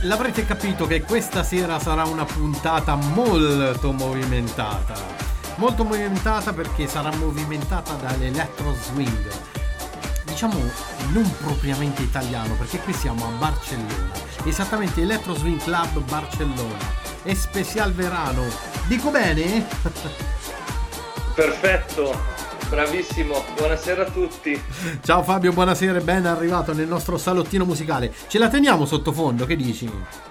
L'avrete capito che questa sera sarà una puntata molto movimentata. Molto movimentata perché sarà movimentata dall'electro swing. Diciamo non propriamente italiano, perché qui siamo a Barcellona. Esattamente Electro Swing Club Barcellona. Especial Verano. Dico bene? Perfetto, bravissimo, buonasera a tutti. Ciao Fabio, buonasera e ben arrivato nel nostro salottino musicale. Ce la teniamo sottofondo, che dici?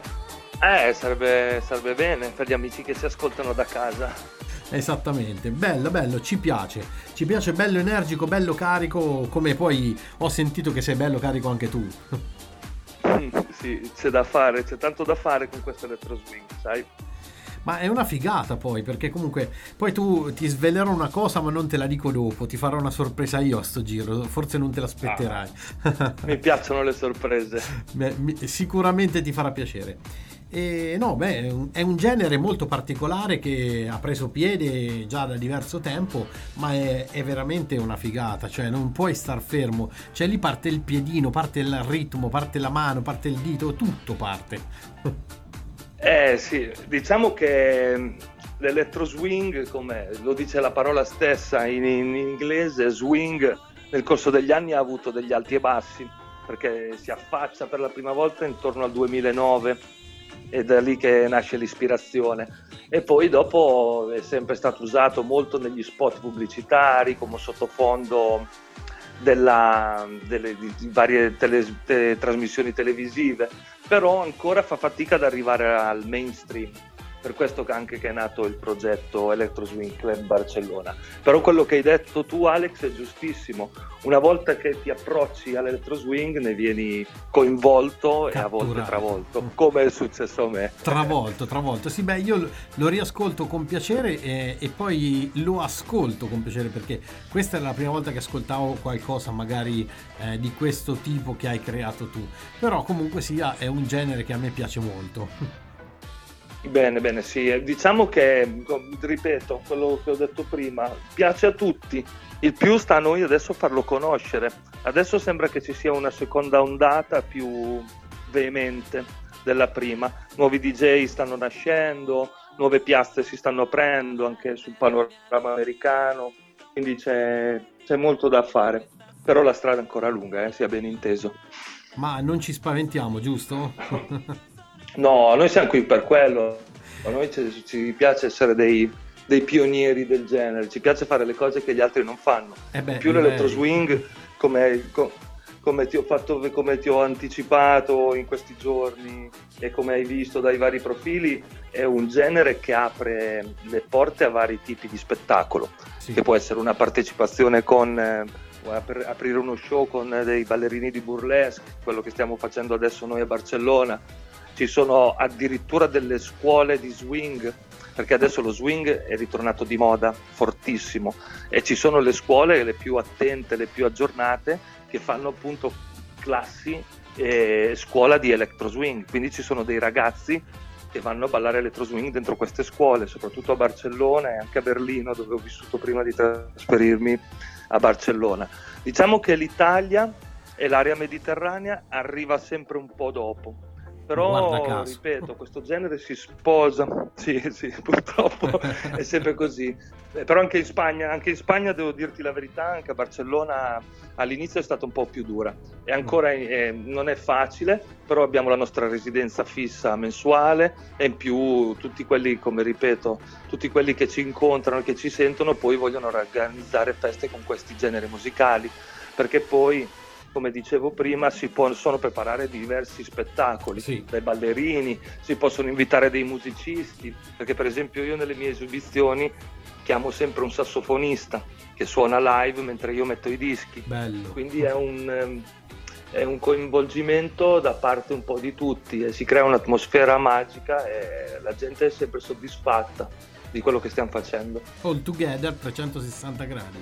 Sarebbe bene per gli amici che si ascoltano da casa. Esattamente, bello, ci piace, bello energico, bello carico, come poi ho sentito che sei bello carico anche tu. Sì, c'è tanto da fare con questo electro swing, sai? Ma è una figata poi, perché comunque poi tu ti svelerò una cosa ma non te la dico dopo, ti farò una sorpresa io a sto giro, forse non te l'aspetterai. Mi piacciono le sorprese. Sicuramente ti farà piacere. E no, è un genere molto particolare che ha preso piede già da diverso tempo, ma è veramente una figata, cioè non puoi star fermo, cioè lì parte il piedino, parte il ritmo, parte la mano, parte il dito, tutto parte. Sì, diciamo che l'electro swing, come lo dice la parola stessa in inglese, swing nel corso degli anni ha avuto degli alti e bassi, perché si affaccia per la prima volta intorno al 2009 ed è lì che nasce l'ispirazione, e poi dopo è sempre stato usato molto negli spot pubblicitari come sottofondo di varie trasmissioni televisive, però ancora fa fatica ad arrivare al mainstream. Per questo anche che è nato il progetto Electro Swing Club Barcellona. Però quello che hai detto tu, Alex, è giustissimo. Una volta che ti approcci all'electro swing ne vieni coinvolto, catturato, e a volte travolto, come è successo a me. Travolto. Sì, beh, io lo riascolto con piacere e poi lo ascolto con piacere, perché questa è la prima volta che ascoltavo qualcosa magari di questo tipo che hai creato tu. Però comunque sia, è un genere che a me piace molto. Bene, sì, diciamo che, ripeto, quello che ho detto prima, piace a tutti, il più sta a noi adesso farlo conoscere. Adesso sembra che ci sia una seconda ondata più veemente della prima, nuovi DJ stanno nascendo, nuove piazze si stanno aprendo anche sul panorama americano, quindi c'è molto da fare, però la strada è ancora lunga, sia ben inteso. Ma non ci spaventiamo, giusto? No, noi siamo qui per quello, a noi ci piace essere dei pionieri del genere, ci piace fare le cose che gli altri non fanno. Più l'electro swing, come ti ho anticipato in questi giorni e come hai visto dai vari profili, è un genere che apre le porte a vari tipi di spettacolo, sì. Che può essere una partecipazione per aprire uno show con dei ballerini di burlesque, quello che stiamo facendo adesso noi a Barcellona. Ci sono addirittura delle scuole di swing, perché adesso lo swing è ritornato di moda fortissimo, e ci sono le scuole, le più attente, le più aggiornate, che fanno appunto classi e scuola di electro swing, quindi ci sono dei ragazzi che vanno a ballare electro swing dentro queste scuole, soprattutto a Barcellona e anche a Berlino, dove ho vissuto prima di trasferirmi a Barcellona. Diciamo che l'Italia e l'area mediterranea arriva sempre un po' dopo. Però, ripeto, questo genere si sposa, sì, purtroppo è sempre così. Però anche in Spagna devo dirti la verità, anche a Barcellona all'inizio è stata un po' più dura. E ancora non è facile, però abbiamo la nostra residenza fissa mensuale, e in più tutti quelli, come ripeto, tutti quelli che ci incontrano e che ci sentono poi vogliono organizzare feste con questi generi musicali, perché poi, come dicevo prima, si possono preparare diversi spettacoli, sì. Dai ballerini, si possono invitare dei musicisti, perché per esempio io nelle mie esibizioni chiamo sempre un sassofonista che suona live mentre io metto i dischi. Bello. Quindi è un coinvolgimento da parte un po' di tutti e si crea un'atmosfera magica e la gente è sempre soddisfatta di quello che stiamo facendo. All together 360 gradi.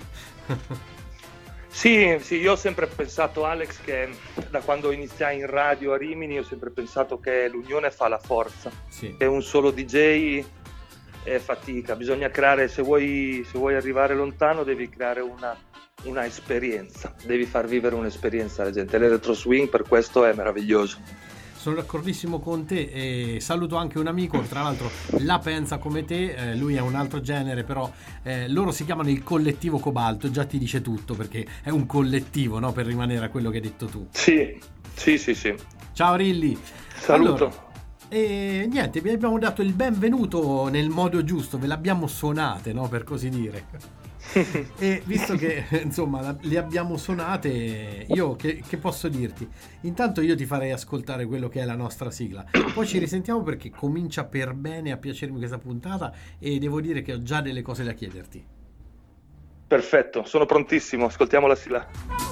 Sì, io ho sempre pensato, Alex, che da quando iniziai in radio a Rimini ho sempre pensato che l'unione fa la forza, sì. Che un solo DJ è fatica, bisogna creare, se vuoi arrivare lontano devi creare una esperienza, devi far vivere un'esperienza alla gente. L'electro swing per questo è meraviglioso. sono d'accordissimo con te e saluto anche un amico, tra l'altro la pensa come te, lui è un altro genere, però loro si chiamano il Collettivo Cobalto, già ti dice tutto perché è un collettivo, no? Per rimanere a quello che hai detto tu. Sì. Ciao Rilli. Saluto. Allora, e niente, vi abbiamo dato il benvenuto nel modo giusto, ve l'abbiamo suonate, no? Per così dire. E visto che insomma le abbiamo suonate, io che posso dirti? Intanto io ti farei ascoltare quello che è la nostra sigla, poi ci risentiamo perché comincia per bene a piacermi questa puntata e devo dire che ho già delle cose da chiederti. Perfetto, sono prontissimo, ascoltiamo la sigla.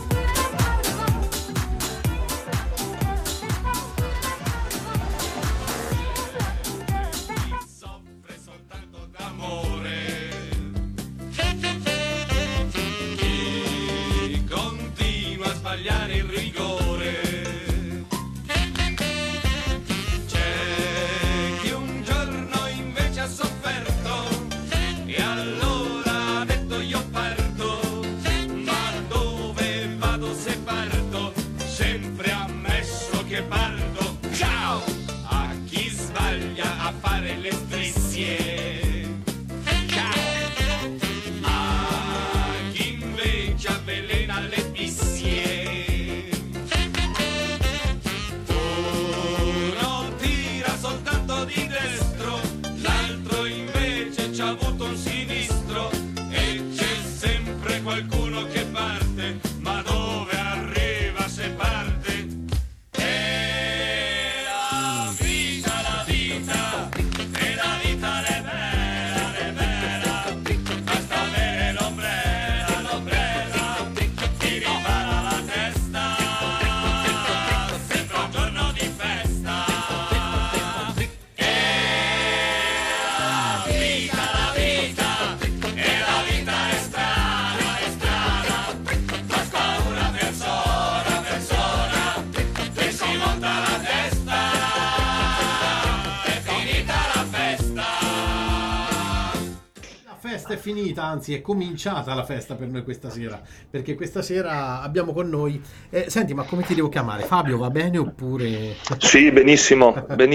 È finita, anzi è cominciata la festa per noi questa sera, perché questa sera abbiamo con noi senti, ma come ti devo chiamare? Fabio, va bene oppure? Sì, benissimo.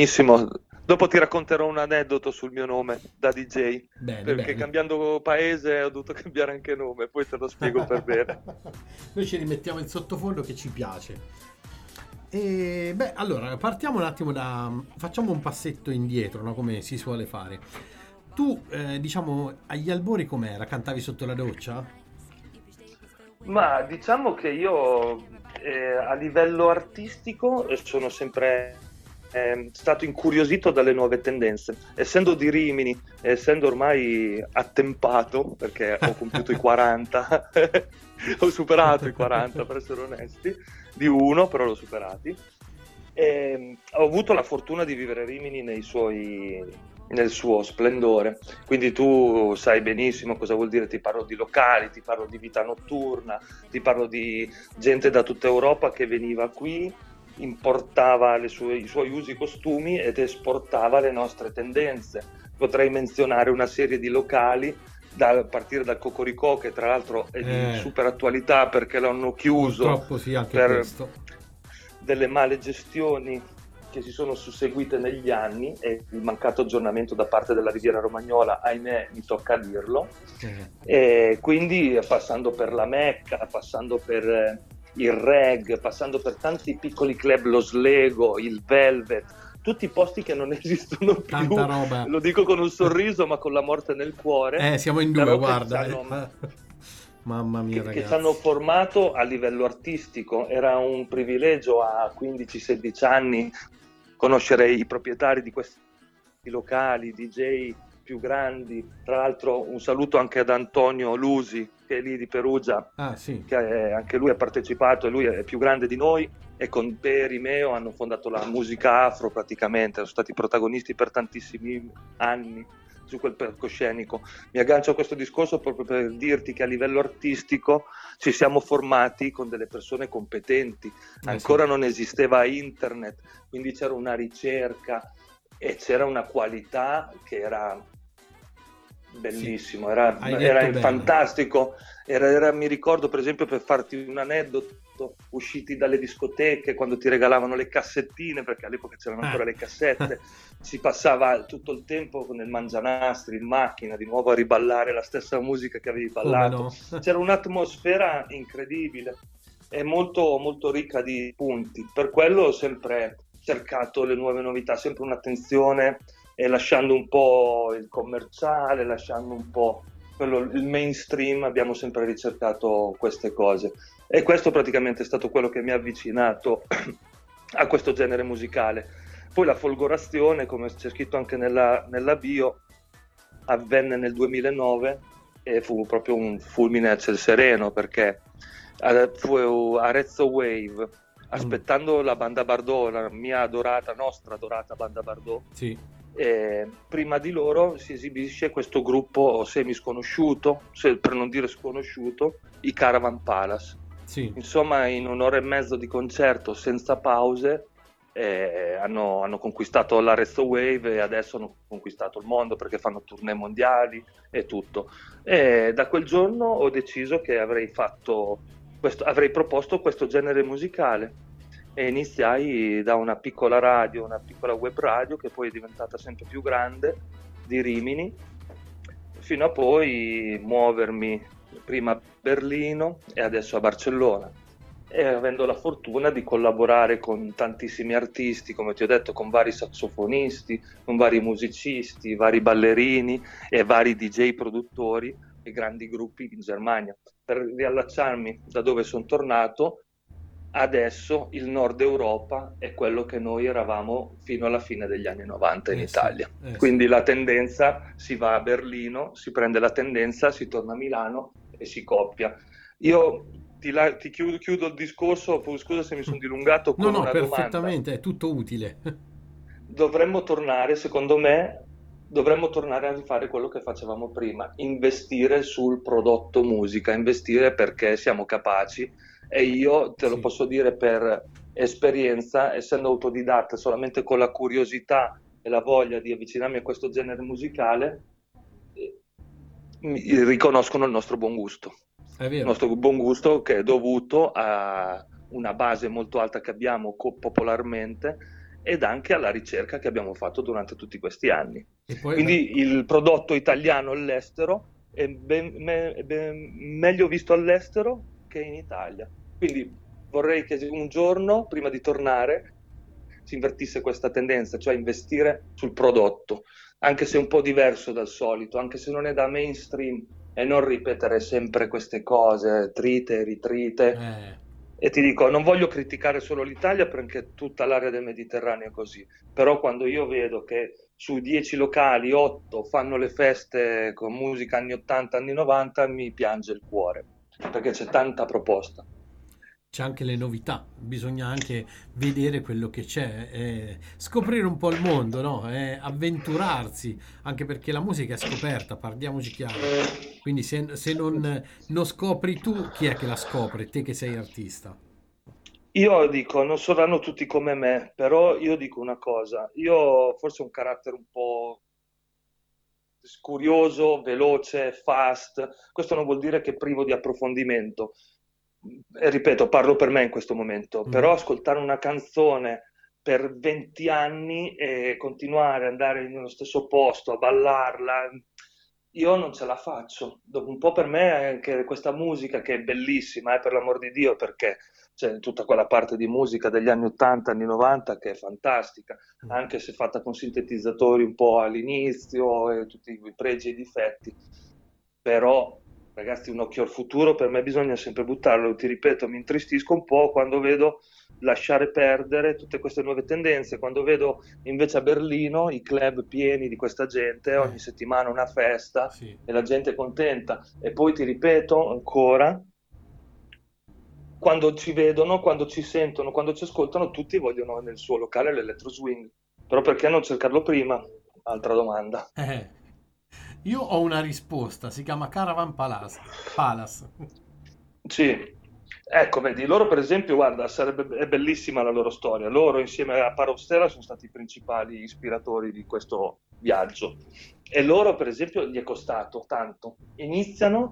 Dopo ti racconterò un aneddoto sul mio nome da DJ, perché cambiando paese ho dovuto cambiare anche nome, poi te lo spiego per bene. Noi ci rimettiamo in sottofondo che ci piace. E allora partiamo un attimo facciamo un passetto indietro, no? Come si suole fare. Tu, diciamo, agli albori com'era? Cantavi sotto la doccia? Ma diciamo che io a livello artistico sono sempre stato incuriosito dalle nuove tendenze. Essendo di Rimini, essendo ormai attempato, perché ho compiuto i 40, ho superato i 40 per essere onesti, di uno, però l'ho superati. Ho avuto la fortuna di vivere Rimini nel suo splendore, quindi tu sai benissimo cosa vuol dire. Ti parlo di locali, ti parlo di vita notturna, ti parlo di gente da tutta Europa che veniva qui, importava i suoi usi e costumi ed esportava le nostre tendenze. Potrei menzionare una serie di locali a partire dal Cocoricò, che tra l'altro è di super attualità perché l'hanno chiuso. Purtroppo sì, anche per questo. Delle male gestioni che si sono susseguite negli anni e il mancato aggiornamento da parte della Riviera Romagnola, ahimè, mi tocca dirlo. E quindi passando per la Mecca, passando per il Reg, passando per tanti piccoli club, lo Slego, il Velvet, tutti posti che non esistono più. Tanta roba. Lo dico con un sorriso ma con la morte nel cuore. Siamo in due, guarda. Mamma mia, che ci hanno formato a livello artistico. Era un privilegio a 15-16 anni conoscere i proprietari di questi locali, DJ più grandi. Tra l'altro un saluto anche ad Antonio Lusi, che è lì di Perugia, sì. Che anche lui ha partecipato, e lui è più grande di noi, e con te, Rimeo, hanno fondato la musica afro praticamente, sono stati protagonisti per tantissimi anni su quel palcoscenico. Mi aggancio a questo discorso proprio per dirti che a livello artistico ci siamo formati con delle persone competenti. Ancora non esisteva internet, quindi c'era una ricerca e c'era una qualità che era bellissimo, era fantastico. Mi ricordo, per esempio, per farti un aneddoto, usciti dalle discoteche, quando ti regalavano le cassettine, perché all'epoca c'erano ancora le cassette, si passava tutto il tempo nel mangianastri, in macchina, di nuovo a riballare la stessa musica che avevi ballato. No? C'era un'atmosfera incredibile e molto, molto ricca di punti. Per quello ho sempre cercato le nuove novità, sempre un'attenzione, e lasciando un po' il commerciale, lasciando un po' il mainstream, abbiamo sempre ricercato queste cose, e questo praticamente è stato quello che mi ha avvicinato a questo genere musicale. Poi la folgorazione, come c'è scritto anche nella bio, avvenne nel 2009 e fu proprio un fulmine a ciel sereno, perché fu Arezzo Wave, aspettando la Banda Bardot, la mia nostra adorata Banda Bardot. Sì. Prima di loro si esibisce questo gruppo semi sconosciuto, per non dire sconosciuto, i Caravan Palace. Sì. Insomma, in un'ora e mezzo di concerto senza pause hanno conquistato l'Arezzo Wave, e adesso hanno conquistato il mondo perché fanno tournée mondiali e tutto. E da quel giorno ho deciso che avrei proposto questo genere musicale, e iniziai da una piccola radio, una piccola web radio, che poi è diventata sempre più grande, di Rimini, fino a poi muovermi prima a Berlino e adesso a Barcellona, e avendo la fortuna di collaborare con tantissimi artisti, come ti ho detto, con vari sassofonisti, con vari musicisti, vari ballerini e vari DJ produttori e grandi gruppi in Germania. Per riallacciarmi da dove sono tornato, adesso il Nord Europa è quello che noi eravamo fino alla fine degli anni 90 in Italia. Quindi la tendenza, si va a Berlino, si prende la tendenza, si torna a Milano e si copia. Io ti chiudo il discorso, scusa se mi sono dilungato con una perfettamente, domanda. È tutto utile. Secondo me, dovremmo tornare a rifare quello che facevamo prima, investire sul prodotto musica, investire perché siamo capaci. E io te lo posso dire per esperienza, essendo autodidatta, solamente con la curiosità e la voglia di avvicinarmi a questo genere musicale, riconoscono il nostro buon gusto. È vero. Il nostro buon gusto, che è dovuto a una base molto alta che abbiamo popolarmente, ed anche alla ricerca che abbiamo fatto durante tutti questi anni. Quindi il prodotto italiano all'estero è meglio visto all'estero che in Italia. Quindi vorrei che un giorno, prima di tornare, si invertisse questa tendenza, cioè investire sul prodotto, anche se un po' diverso dal solito, anche se non è da mainstream, e non ripetere sempre queste cose, trite e ritrite. E ti dico, non voglio criticare solo l'Italia, perché tutta l'area del Mediterraneo è così, però quando io vedo che su 10 locali 8 fanno le feste con musica anni 80, anni 90, mi piange il cuore, perché c'è tanta proposta. C'è anche le novità, bisogna anche vedere quello che c'è, scoprire un po' il mondo, no? Avventurarsi, anche perché la musica è scoperta, parliamoci chiaro. Quindi se non scopri tu, chi è che la scopre? Te che sei artista. Io dico, non saranno tutti come me, però io dico una cosa, io forse ho un carattere un po' curioso, veloce, fast, questo non vuol dire che privo di approfondimento. E ripeto, parlo per me in questo momento, però ascoltare una canzone per 20 anni e continuare ad andare nello stesso posto, a ballarla, io non ce la faccio. Dopo un po' per me anche questa musica, che è bellissima, per l'amor di Dio, perché c'è tutta quella parte di musica degli anni 80, anni 90 che è fantastica, anche se fatta con sintetizzatori un po' all'inizio e tutti i pregi e i difetti, però ragazzi, un occhio al futuro per me bisogna sempre buttarlo. Ti ripeto, mi intristisco un po' quando vedo lasciare perdere tutte queste nuove tendenze, quando vedo invece a Berlino i club pieni di questa gente, ogni settimana una festa, e la gente è contenta. E poi ti ripeto ancora, quando ci vedono, quando ci sentono, quando ci ascoltano, tutti vogliono nel suo locale l'electro swing. Però perché non cercarlo prima? Altra domanda. Io ho una risposta, si chiama Caravan Palace. Sì, ecco, vedi, loro per esempio, guarda, è bellissima la loro storia. Loro insieme a Parovstella sono stati i principali ispiratori di questo viaggio. E loro per esempio gli è costato tanto. Iniziano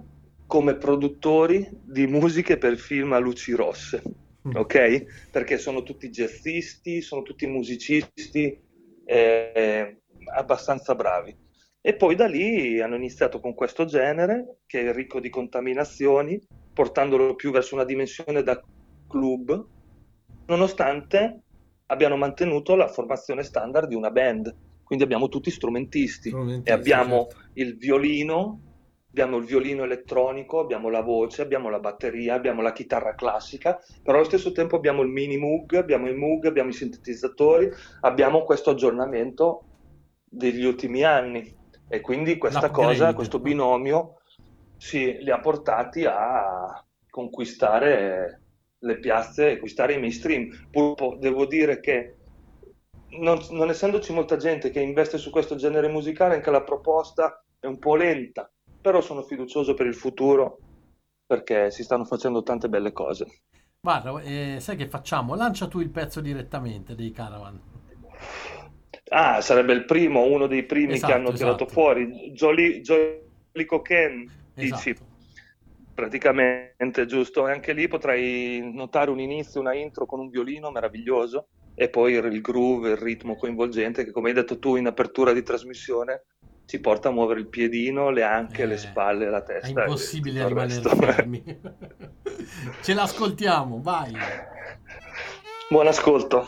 come produttori di musiche per film a luci rosse, ok? Perché sono tutti jazzisti, sono tutti musicisti abbastanza bravi. E poi da lì hanno iniziato con questo genere, che è ricco di contaminazioni, portandolo più verso una dimensione da club, nonostante abbiano mantenuto la formazione standard di una band. Quindi abbiamo tutti strumentisti e abbiamo il violino, abbiamo il violino elettronico, abbiamo la voce, abbiamo la batteria, abbiamo la chitarra classica, però allo stesso tempo abbiamo il mini Moog, abbiamo i sintetizzatori, abbiamo questo aggiornamento degli ultimi anni. E quindi questa cosa, questo binomio, li ha portati a conquistare le piazze, conquistare i mainstream. Purtroppo devo dire che non essendoci molta gente che investe su questo genere musicale, anche la proposta è un po' lenta, però sono fiducioso per il futuro perché si stanno facendo tante belle cose. Guarda, sai che facciamo? Lancia tu il pezzo direttamente dei Caravan. Sarebbe uno dei primi che hanno tirato fuori. Jolly Cocaine, dici? Praticamente, giusto? E anche lì potrai notare un inizio, una intro con un violino meraviglioso e poi il groove, il ritmo coinvolgente che, come hai detto tu in apertura di trasmissione, ci porta a muovere il piedino, le anche, le spalle, la testa. È impossibile rimanere fermi. Ce l'ascoltiamo, vai! Buon ascolto!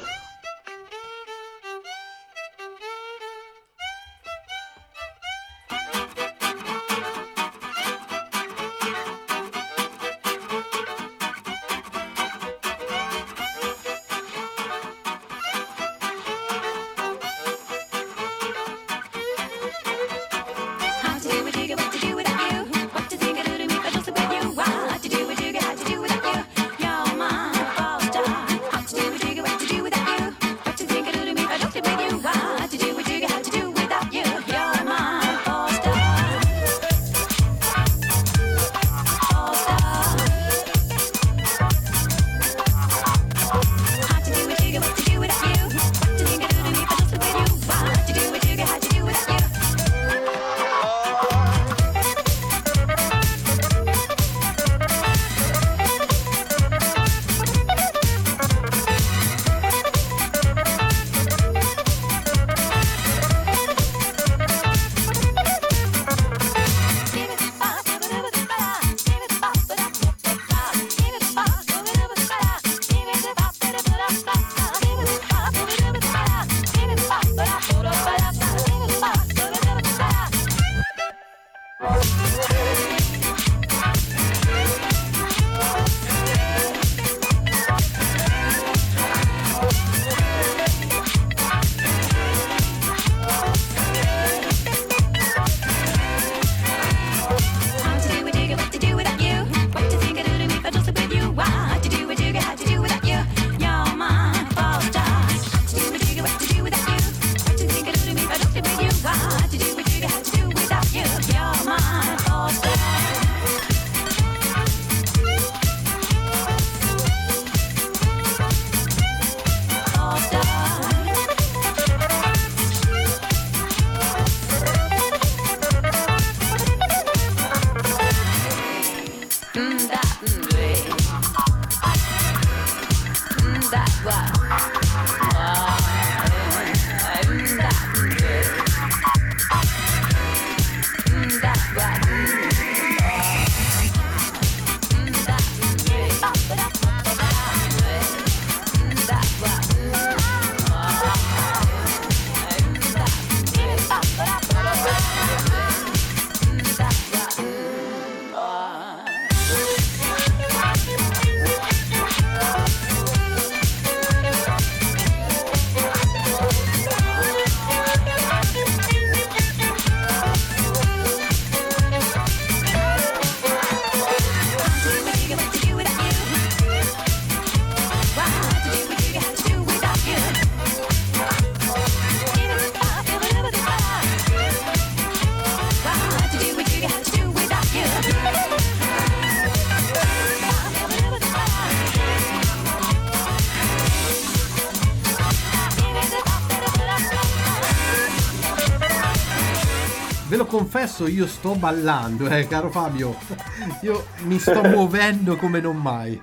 ve lo confesso, io sto ballando, caro Fabio. Io mi sto muovendo come non mai.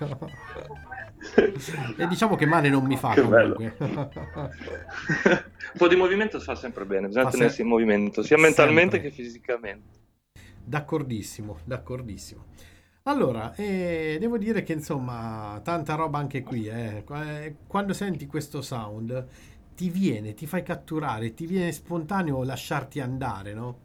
E diciamo che male non mi fa, che comunque. Un po' di movimento fa sempre bene, bisogna tenersi in movimento, sia mentalmente che fisicamente. D'accordissimo. Allora, devo dire che insomma, tanta roba anche qui. Quando senti questo sound, ti fai catturare, ti viene spontaneo lasciarti andare, no?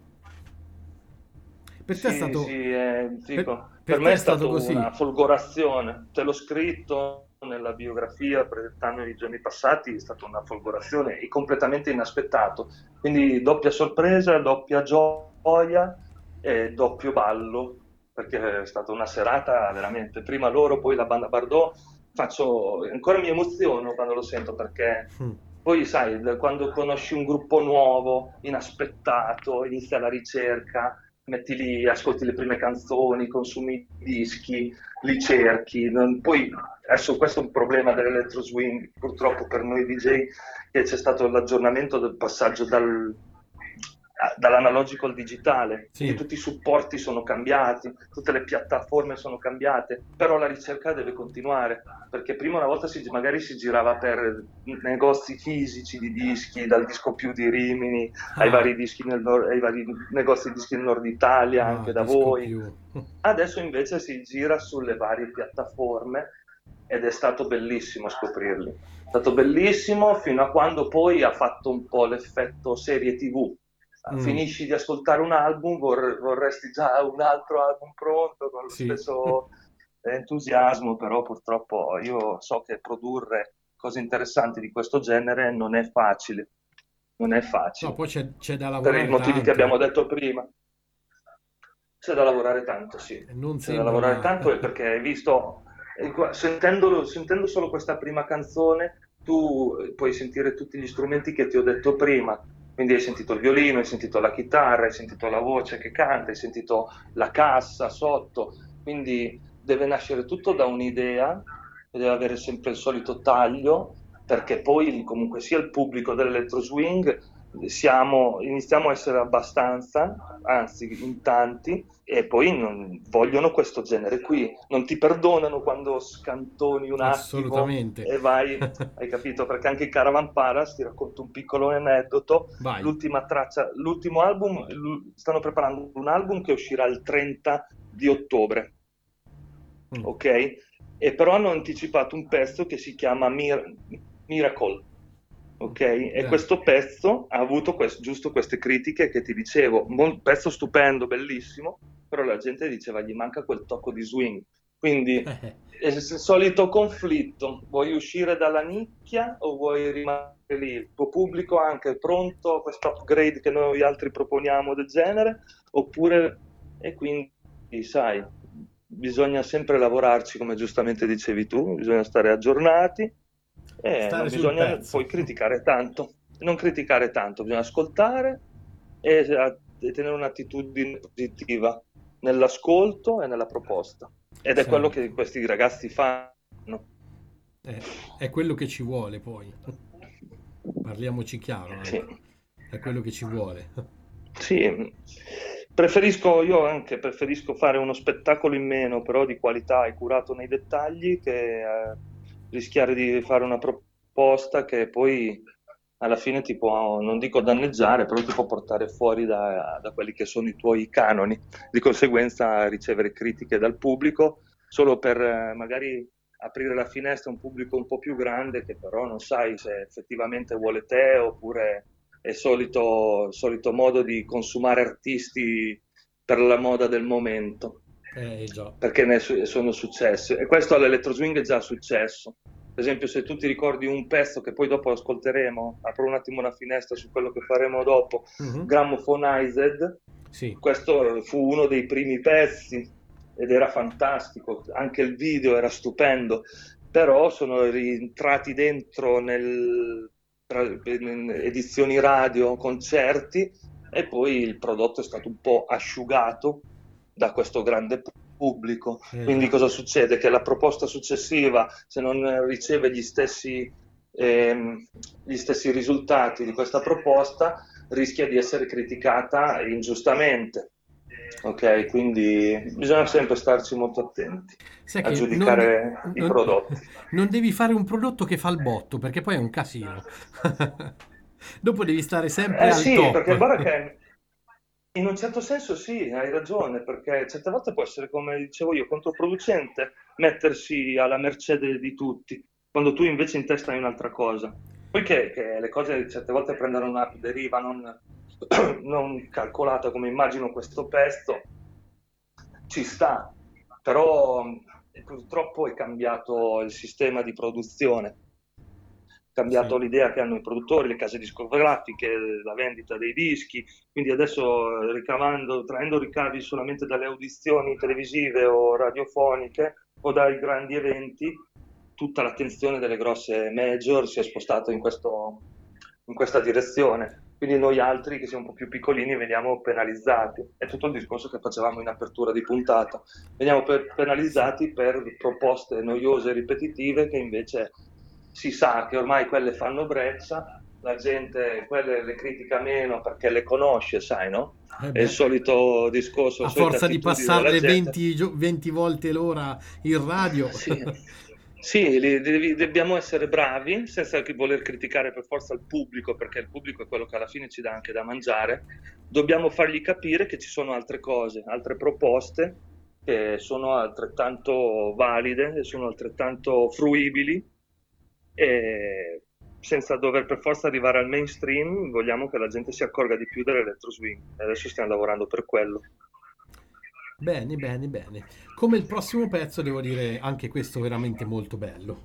Per te è stato... Sì, dico, per per te me è è stato stato così. una folgorazione, te l'ho scritto nella biografia presentando i giorni passati, è stata una folgorazione e completamente inaspettato, quindi doppia sorpresa, doppia gioia e doppio ballo, perché è stata una serata veramente, prima loro, poi la banda Bardot, ancora mi emoziono quando lo sento perché Mm. poi sai, quando conosci un gruppo nuovo, inaspettato, inizia la ricerca, metti lì, ascolti le prime canzoni, consumi i dischi, li cerchi. Poi adesso questo è un problema dell'electro swing, purtroppo per noi DJ, che c'è stato l'aggiornamento del passaggio dall'analogico al digitale, Sì. quindi tutti i supporti sono cambiati, tutte le piattaforme sono cambiate, però la ricerca deve continuare, perché prima una volta magari si girava per negozi fisici di dischi, dal disco più di Rimini ai vari ai vari negozi di dischi nel nord Italia, anche da voi. Più. Adesso invece si gira sulle varie piattaforme ed è stato bellissimo scoprirli. È stato bellissimo fino a quando poi ha fatto un po' l'effetto serie TV. Finisci di ascoltare un album, vorresti già un altro album pronto con lo stesso entusiasmo, però purtroppo io so che produrre cose interessanti di questo genere non è facile. Non è facile. No, poi c'è da lavorare per i motivi tanto. che abbiamo detto prima. C'è da lavorare tanto, sì. C'è da lavorare tanto e perché hai visto, sentendo solo questa prima canzone, tu puoi sentire tutti gli strumenti che ti ho detto prima. Quindi hai sentito il violino, hai sentito la chitarra, hai sentito la voce che canta, hai sentito la cassa sotto. Quindi deve nascere tutto da un'idea e deve avere sempre il solito taglio, perché poi comunque sia il pubblico dell'electro swing iniziamo a essere abbastanza, anzi in tanti, e poi vogliono questo genere qui, non ti perdonano quando scantoni un attimo e vai, hai capito? Perché anche i Caravan Palace, ti racconto un piccolo aneddoto, l'ultimo album, stanno preparando un album che uscirà il 30 di ottobre, ok? E però hanno anticipato un pezzo che si chiama Miracle. Ok, e questo pezzo ha avuto giusto queste critiche che ti dicevo, un pezzo stupendo, bellissimo, però la gente diceva gli manca quel tocco di swing, quindi è il solito conflitto, vuoi uscire dalla nicchia o vuoi rimanere lì? Il tuo pubblico anche pronto a questo upgrade che noi altri proponiamo del genere, oppure, e quindi sai, bisogna sempre lavorarci come giustamente dicevi tu, bisogna stare aggiornati. Non bisogna poi criticare tanto, non criticare tanto, bisogna ascoltare e tenere un'attitudine positiva nell'ascolto e nella proposta. Ed è quello che questi ragazzi fanno. È quello che ci vuole poi. Parliamoci chiaro. Sì. È quello che ci vuole. Sì, io anche preferisco fare uno spettacolo in meno, però di qualità e curato nei dettagli, che rischiare di fare una proposta che poi alla fine ti può, non dico danneggiare, però ti può portare fuori da quelli che sono i tuoi canoni. Di conseguenza ricevere critiche dal pubblico solo per magari aprire la finestra a un pubblico un po' più grande che però non sai se effettivamente vuole te oppure è il solito modo di consumare artisti per la moda del momento. Già. Perché ne sono successi e questo all'electro swing è già successo. Per esempio, se tu ti ricordi un pezzo che poi dopo ascolteremo, apro un attimo una finestra su quello che faremo dopo, Grammophonized, sì. Questo fu uno dei primi pezzi ed era fantastico, anche il video era stupendo, però sono rientrati dentro in edizioni radio, concerti, e poi il prodotto è stato un po' asciugato da questo grande pubblico. Quindi cosa succede? Che la proposta successiva, se non riceve gli stessi risultati di questa proposta, rischia di essere criticata ingiustamente. Ok, quindi bisogna sempre starci molto attenti a giudicare i prodotti. Non devi fare un prodotto che fa il botto, perché poi è un casino. Dopo devi stare sempre al top. Perché guarda che in un certo senso sì, hai ragione, perché certe volte può essere, come dicevo io, controproducente mettersi alla mercé di tutti, quando tu invece in testa hai un'altra cosa. Poiché che le cose certe volte prendono una deriva non calcolata, come immagino questo pezzo, ci sta, però purtroppo è cambiato il sistema di produzione, è cambiato l'idea che hanno i produttori, le case discografiche, la vendita dei dischi, quindi adesso traendo ricavi solamente dalle audizioni televisive o radiofoniche o dai grandi eventi, tutta l'attenzione delle grosse major si è spostata in questa direzione. Quindi noi altri, che siamo un po' più piccolini, veniamo penalizzati. È tutto il discorso che facevamo in apertura di puntata. Veniamo penalizzati per proposte noiose e ripetitive che invece si sa che ormai quelle fanno breccia, la gente quelle le critica meno perché le conosce, sai, no? È il solito discorso. A forza di passarle 20 volte l'ora in radio. Sì, dobbiamo essere bravi, senza voler criticare per forza il pubblico, perché il pubblico è quello che alla fine ci dà anche da mangiare. Dobbiamo fargli capire che ci sono altre cose, altre proposte che sono altrettanto valide e sono altrettanto fruibili, e senza dover per forza arrivare al mainstream. Vogliamo che la gente si accorga di più dell'electro swing, e adesso stiamo lavorando per quello. Bene. Come il prossimo pezzo, devo dire, anche questo veramente molto bello.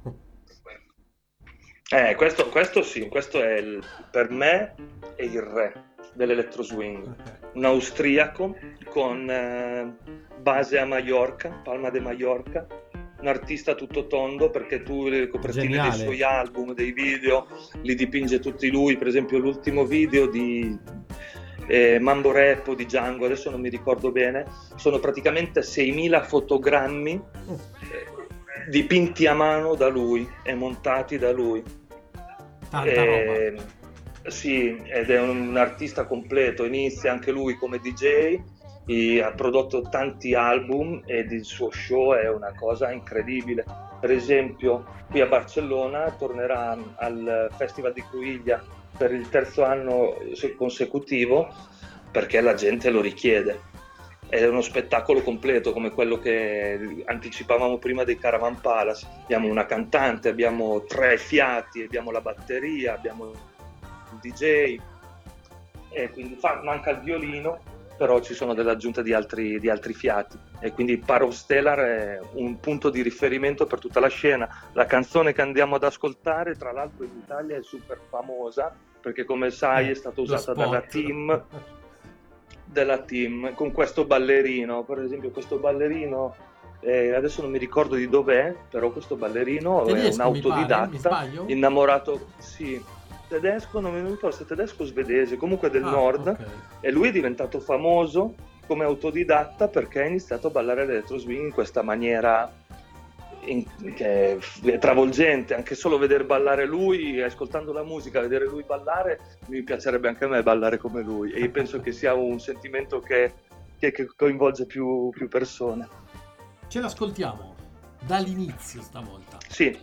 Questo sì, questo è per me è il re dell'electro swing. Un austriaco con base a Mallorca, Palma de Mallorca, un artista tutto tondo, perché tu le copertine dei suoi album, dei video, li dipinge tutti lui. Per esempio l'ultimo video di Mambo Rap di Django, adesso non mi ricordo bene, sono praticamente 6.000 fotogrammi dipinti a mano da lui e montati da lui. Tanta roba. Sì, ed è un artista completo, inizia anche lui come DJ, ha prodotto tanti album ed il suo show è una cosa incredibile. Per esempio qui a Barcellona tornerà al Festival di Cruïlla per il terzo anno consecutivo, perché la gente lo richiede. È uno spettacolo completo come quello che anticipavamo prima dei Caravan Palace. Abbiamo una cantante, abbiamo 3 fiati, abbiamo la batteria, abbiamo il DJ, e quindi manca il violino, però ci sono delle aggiunte di altri fiati, e quindi Paro Stellar è un punto di riferimento per tutta la scena. La canzone che andiamo ad ascoltare, tra l'altro, in Italia è super famosa, perché come sai è stata usata dalla team con questo ballerino. Per esempio questo ballerino, adesso non mi ricordo di dov'è, però questo ballerino è un autodidatta, innamorato, sì, tedesco, non mi ricordo se tedesco o svedese, comunque del nord, okay. E lui è diventato famoso come autodidatta perché ha iniziato a ballare l'electro swing in questa maniera che è travolgente. Anche solo vedere ballare lui, ascoltando la musica, vedere lui ballare, mi piacerebbe anche a me ballare come lui, e io penso che sia un sentimento che coinvolge più persone. Ce l'ascoltiamo dall'inizio stavolta. Sì.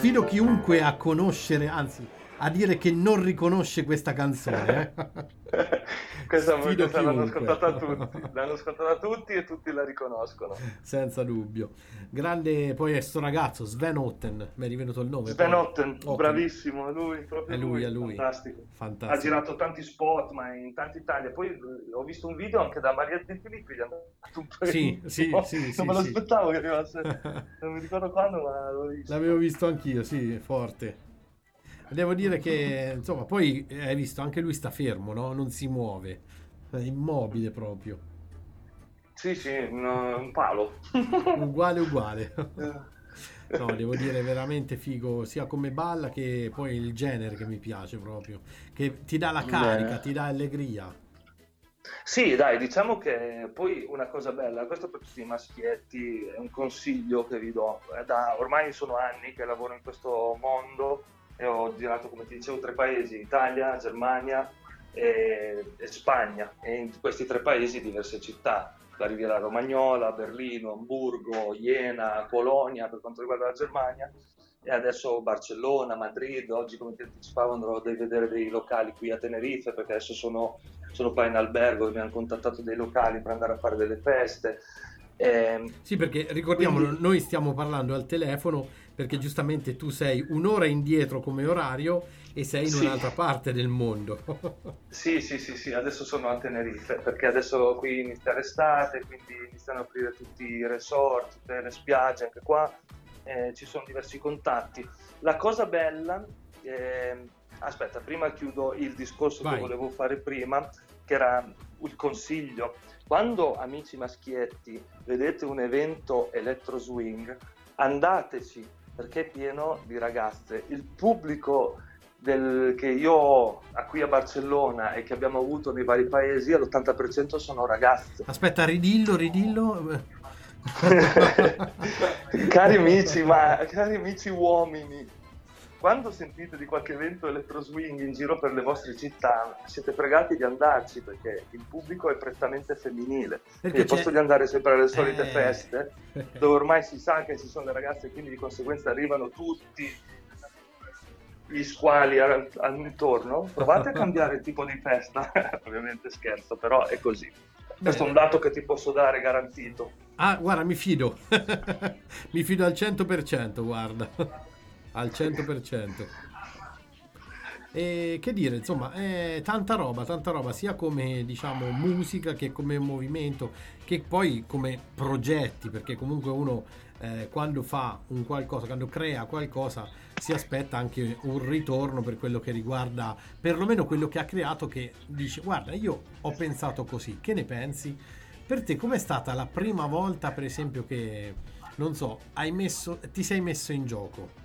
sfido chiunque a conoscere, anzi a dire che non riconosce questa canzone. Questa l'hanno ascoltata tutti e tutti la riconoscono. Senza dubbio. Grande, poi è sto ragazzo, Sven Otten, mi è rivenuto il nome. Sven Otten, bravissimo, proprio è lui. Fantastico. Ha girato tanti spot, ma in tanta Italia. Poi ho visto un video anche da Maria De Filippi, gli hanno fatto un sì, non me lo aspettavo che arrivasse. Non mi ricordo quando, ma l'ho visto. L'avevo visto anch'io, sì, forte. Devo dire che, insomma, poi hai visto, anche lui sta fermo, no? Non si muove, è immobile proprio. Sì, un palo. Uguale. No, devo dire veramente figo, sia come balla che poi il genere che mi piace proprio, che ti dà la carica, ti dà allegria. Sì, dai, diciamo che poi una cosa bella, questo per tutti i maschietti, è un consiglio che vi do. Ormai sono anni che lavoro in questo mondo e ho girato, come ti dicevo, 3 paesi: Italia, Germania e Spagna, e in questi 3 paesi diverse città, la Riviera Romagnola, Berlino, Amburgo, Iena, Colonia per quanto riguarda la Germania, e adesso Barcellona, Madrid. Oggi, come ti anticipavo, andrò a vedere dei locali qui a Tenerife, perché adesso sono qua in albergo e mi hanno contattato dei locali per andare a fare delle feste. Sì, perché ricordiamolo, noi stiamo parlando al telefono perché giustamente tu sei un'ora indietro come orario e sei in un'altra parte del mondo. Sì, adesso sono a Tenerife perché adesso qui inizia l'estate, quindi iniziano a aprire tutti i resort, tutte le spiagge, anche qua ci sono diversi contatti. La cosa bella, aspetta, prima chiudo il discorso che volevo fare prima, che era il consiglio. Quando, amici maschietti, vedete un evento electro swing, andateci, perché è pieno di ragazze. Il pubblico che io ho qui a Barcellona e che abbiamo avuto nei vari paesi, all'80% sono ragazze. Aspetta, ridillo. Cari amici uomini, quando sentite di qualche evento electro swing in giro per le vostre città, siete pregati di andarci, perché il pubblico è prettamente femminile. Quindi, al posto di andare sempre alle solite feste, dove ormai si sa che ci sono le ragazze e quindi di conseguenza arrivano tutti gli squali intorno, provate a cambiare il tipo di festa. Ovviamente scherzo, però è così. Questo è un dato che ti posso dare garantito. Guarda, mi fido. Mi fido al 100%, guarda. Al 100%. E che dire, insomma, è tanta roba, sia come, diciamo, musica che come movimento, che poi come progetti, perché comunque uno quando fa un qualcosa, quando crea qualcosa, si aspetta anche un ritorno per quello che riguarda perlomeno quello che ha creato, che dice: guarda, io ho pensato così, che ne pensi? Per te com'è stata la prima volta, per esempio, che, non so, ti sei messo in gioco?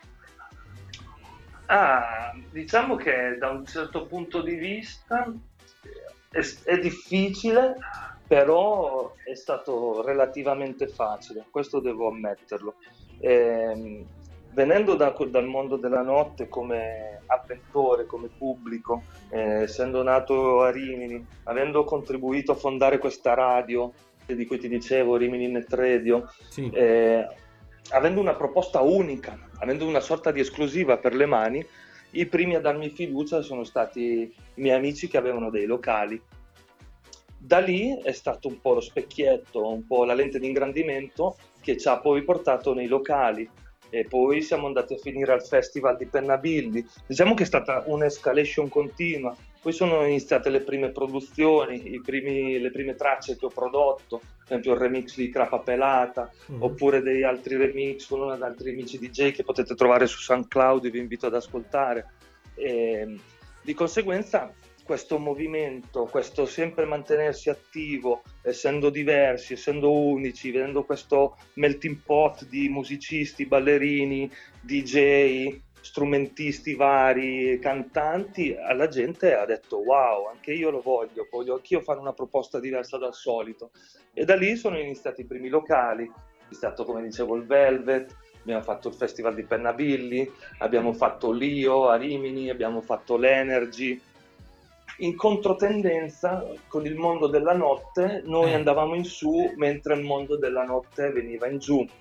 Diciamo che da un certo punto di vista è difficile, però è stato relativamente facile, questo devo ammetterlo. Venendo dal mondo della notte come avventore, come pubblico, essendo nato a Rimini, avendo contribuito a fondare questa radio di cui ti dicevo, Rimini Net Radio, sì. Avendo una proposta unica, avendo una sorta di esclusiva per le mani, i primi a darmi fiducia sono stati i miei amici che avevano dei locali. Da lì è stato un po' lo specchietto, un po' la lente di ingrandimento che ci ha poi portato nei locali, e poi siamo andati a finire al Festival di Pennabilli. Diciamo che è stata un'escalation continua. Poi sono iniziate le prime produzioni, le prime tracce che ho prodotto, per esempio il remix di Crapa Pelata, oppure degli altri remix con ad altri amici DJ che potete trovare su SoundCloud e vi invito ad ascoltare. E di conseguenza questo movimento, questo sempre mantenersi attivo, essendo diversi, essendo unici, vedendo questo melting pot di musicisti, ballerini, DJ, strumentisti vari, cantanti, alla gente ha detto: wow, anche io lo voglio anch'io fare una proposta diversa dal solito. E da lì sono iniziati i primi locali, è stato, come dicevo, il Velvet, abbiamo fatto il Festival di Pennabilli, abbiamo fatto l'Io a Rimini, abbiamo fatto l'Energy. In controtendenza con il mondo della notte, noi andavamo in su mentre il mondo della notte veniva in giù.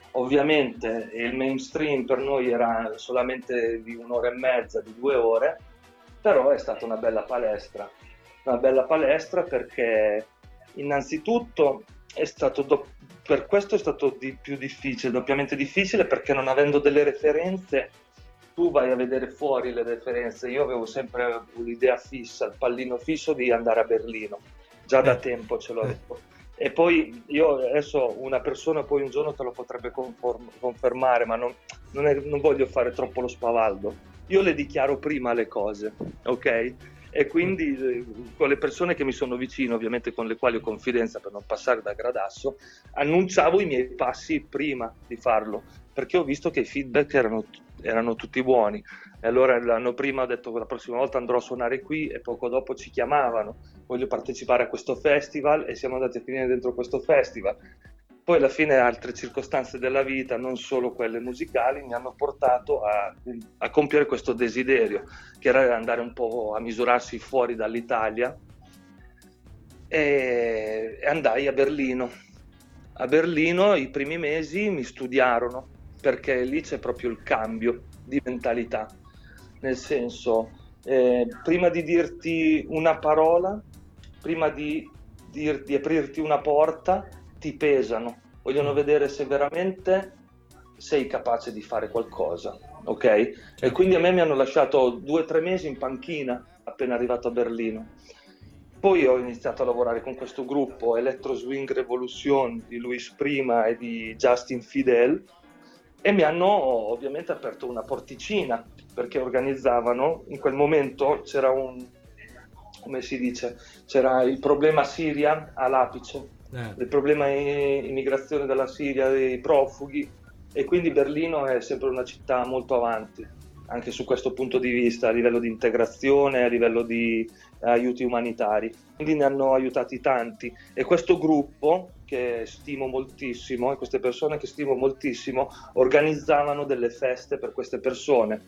Ovviamente il mainstream per noi era solamente di 1 ora e mezza, di 2 ore, però è stata una bella palestra perché innanzitutto è stato per questo è stato più difficile, doppiamente difficile, perché non avendo delle referenze tu vai a vedere fuori le referenze. Io avevo sempre l'idea fissa, il pallino fisso di andare a Berlino, già da tempo ce l'avevo. E poi io adesso una persona poi un giorno te lo potrebbe confermare, ma non voglio fare troppo lo spavaldo. Io le dichiaro prima le cose, ok? E quindi con le persone che mi sono vicino, ovviamente con le quali ho confidenza per non passare da gradasso, annunciavo i miei passi prima di farlo, perché ho visto che i feedback erano tutti buoni. E allora l'anno prima ho detto la prossima volta andrò a suonare qui, e poco dopo ci chiamavano, voglio partecipare a questo festival, e siamo andati a finire dentro questo festival. Poi alla fine altre circostanze della vita, non solo quelle musicali, mi hanno portato a compiere questo desiderio, che era andare un po' a misurarsi fuori dall'Italia, e andai a Berlino. A Berlino i primi mesi mi studiarono, perché lì c'è proprio il cambio di mentalità, nel senso, prima di dirti una parola, prima di aprirti una porta, ti pesano, vogliono vedere se veramente sei capace di fare qualcosa, ok? E quindi a me mi hanno lasciato 2 o 3 mesi in panchina appena arrivato a Berlino. Poi ho iniziato a lavorare con questo gruppo Electro Swing Revolution di Luis Prima e di Justin Fidel, e mi hanno ovviamente aperto una porticina, perché organizzavano, in quel momento c'era come si dice, c'era il problema Siria all'apice, il problema immigrazione dalla Siria, dei profughi, e quindi Berlino è sempre una città molto avanti, anche su questo punto di vista, a livello di integrazione, a livello di aiuti umanitari. Quindi ne hanno aiutati tanti, e questo gruppo che stimo moltissimo, e queste persone che stimo moltissimo, organizzavano delle feste per queste persone,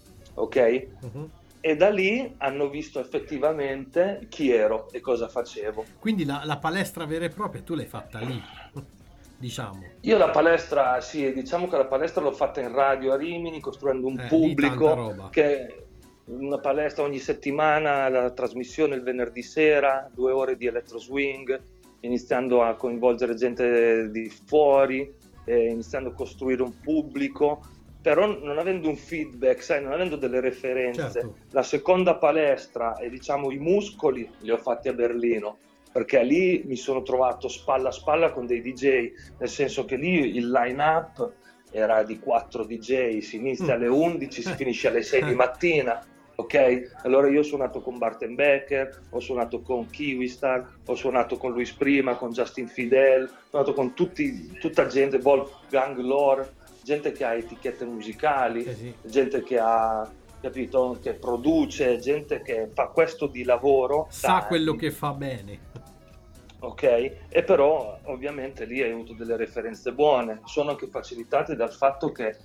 ok? Uh-huh. E da lì hanno visto effettivamente chi ero e cosa facevo. Quindi la palestra vera e propria tu l'hai fatta lì, diciamo. Io la palestra, sì, diciamo che la palestra l'ho fatta in radio a Rimini, costruendo un pubblico, che una palestra ogni settimana, la trasmissione il venerdì sera, 2 ore di electro swing, iniziando a coinvolgere gente di fuori, iniziando a costruire un pubblico, però non avendo un feedback, sai, non avendo delle referenze. Certo. La seconda palestra, e diciamo i muscoli, li ho fatti a Berlino, perché lì mi sono trovato spalla a spalla con dei DJ, nel senso che lì il line-up era di 4 DJ, si inizia alle 11, si finisce alle 6 di mattina, ok? Allora io ho suonato con Bartenbecker, ho suonato con Kiwistar, ho suonato con Luis Prima, con Justin Fidel, ho suonato con tutta gente, Wolfgang Lohr, gente che ha etichette musicali, sì. Gente che ha, capito, che produce, gente che fa questo di lavoro, sa quello che fa bene, ok? E però ovviamente lì hai avuto delle referenze buone. Sono anche facilitate dal fatto che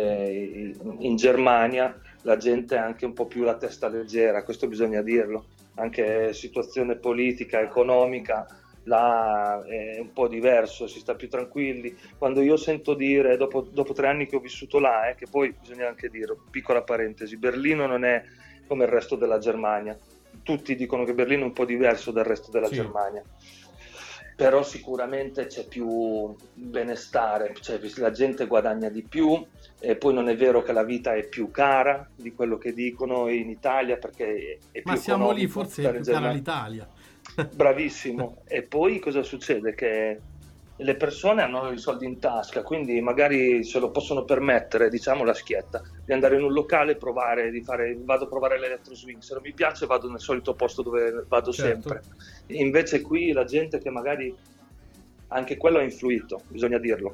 in Germania la gente ha anche un po' più la testa leggera, questo bisogna dirlo, anche situazione politica, economica, là è un po' diverso, si sta più tranquilli. Quando io sento dire, dopo 3 anni che ho vissuto là, che poi bisogna anche dire, piccola parentesi, Berlino non è come il resto della Germania, tutti dicono che Berlino è un po' diverso dal resto della Germania, però sicuramente c'è più benestare, cioè la gente guadagna di più, e poi non è vero che la vita è più cara di quello che dicono in Italia, perché è più, ma siamo lì, forse è più cara l'Italia. Bravissimo. E poi cosa succede? Che le persone hanno i soldi in tasca, quindi magari se lo possono permettere, diciamo la schietta, di andare in un locale e provare, vado a provare l'electro swing, se non mi piace vado nel solito posto dove vado sempre. Invece qui la gente che magari, anche quello ha influito, bisogna dirlo,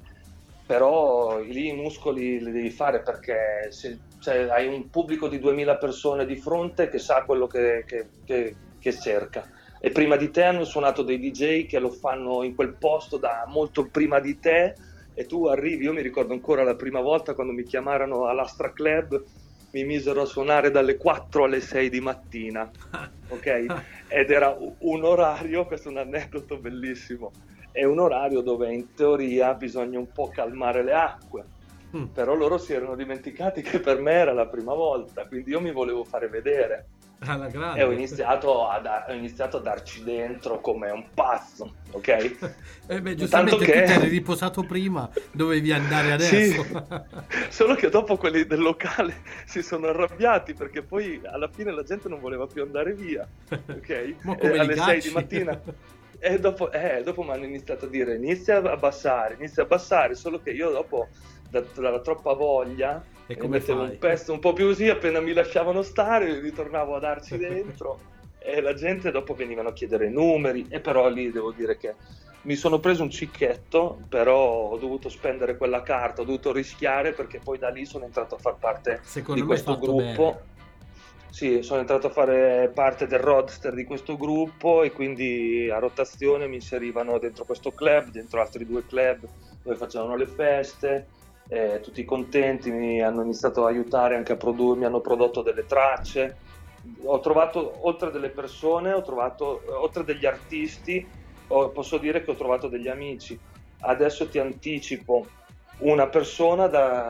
però lì i muscoli li devi fare, perché hai un pubblico di 2000 persone di fronte che sa quello che cerca. E prima di te hanno suonato dei DJ che lo fanno in quel posto da molto prima di te, e tu arrivi. Io mi ricordo ancora la prima volta quando mi chiamarono all'Astra Club, mi misero a suonare dalle 4 alle 6 di mattina, ok? Ed era un orario, questo è un aneddoto bellissimo, è un orario dove in teoria bisogna un po' calmare le acque, però loro si erano dimenticati che per me era la prima volta, quindi io mi volevo fare vedere. Alla grande. E ho iniziato a darci dentro come un pazzo, ok? Giustamente tu ti eri riposato prima, dovevi andare adesso. Sì, solo che dopo quelli del locale si sono arrabbiati perché poi alla fine la gente non voleva più andare via, ok? Alle 6 di mattina. E dopo mi hanno iniziato a dire inizia a abbassare, solo che io dopo dalla troppa voglia e come mettevo un pezzo un po' più così, appena mi lasciavano stare ritornavo a darci dentro e la gente dopo venivano a chiedere i numeri, e però lì devo dire che mi sono preso un cicchetto, però ho dovuto spendere quella carta, ho dovuto rischiare, perché poi da lì sono entrato a far parte di questo gruppo. Bene. Sì, sono entrato a fare parte del roadster di questo gruppo e quindi a rotazione mi inserivano dentro questo club, dentro altri 2 club dove facevano le feste. Tutti contenti, mi hanno iniziato a aiutare anche a produrmi, hanno prodotto delle tracce. Ho trovato, oltre delle persone, oltre degli artisti, posso dire che ho trovato degli amici. Adesso ti anticipo una persona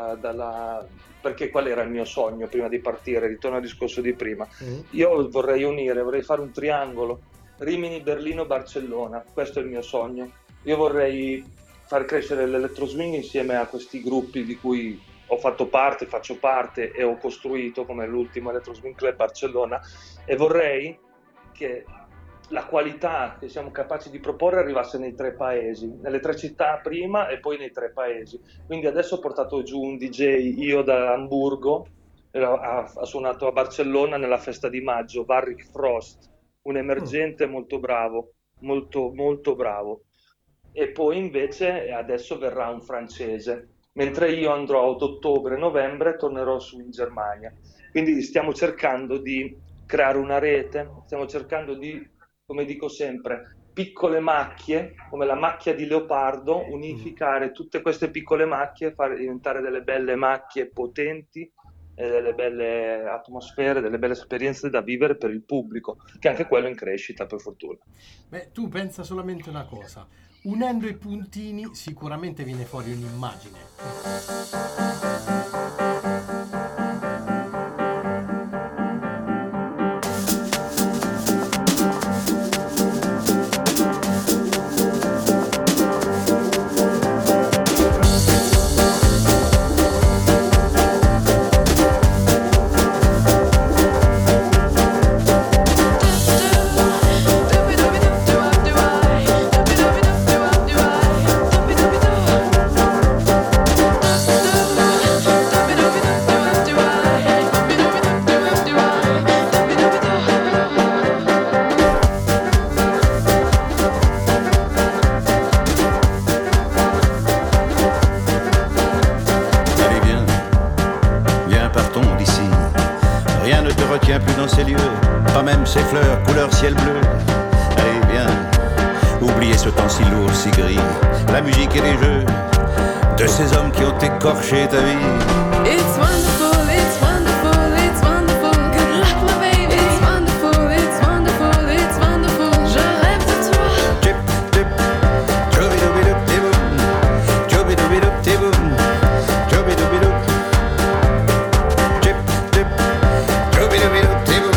perché qual era il mio sogno prima di partire, ritorno al discorso di prima. Io vorrei fare un triangolo Rimini, Berlino, Barcellona, questo è il mio sogno. Io vorrei far crescere l'electro swing insieme a questi gruppi di cui ho fatto parte, faccio parte e ho costruito, come l'ultimo Electro Swing Club Barcellona, e vorrei che la qualità che siamo capaci di proporre arrivasse nei 3 paesi, nelle 3 città prima e poi nei 3 paesi. Quindi adesso ho portato giù un DJ, io da Amburgo, ha suonato a Barcellona nella festa di maggio, Varric Frost, un emergente molto bravo, molto molto bravo. E poi invece adesso verrà un francese, mentre io andrò ad ottobre-novembre, tornerò su in Germania. Quindi stiamo cercando di creare una rete, stiamo cercando di, come dico sempre, piccole macchie, come la macchia di leopardo, unificare tutte queste piccole macchie, fare diventare delle belle macchie potenti, delle belle atmosfere, delle belle esperienze da vivere per il pubblico, che anche quello è in crescita, per fortuna. Tu pensa solamente una cosa: unendo i puntini sicuramente viene fuori un'immagine. Ces fleurs couleur ciel bleu. Allez viens, oubliez ce temps si lourd, si gris, la musique et les jeux de ces hommes qui ont écorché ta vie. It's wonderful, it's wonderful, it's wonderful. Good luck my baby. It's wonderful, it's wonderful, it's wonderful. Je rêve de toi. Chip, chip, jobidobidoop-tiboum, jobidobidoop-tiboum, jobidobidoop. Chip, chip, jobidobidoop-tiboum.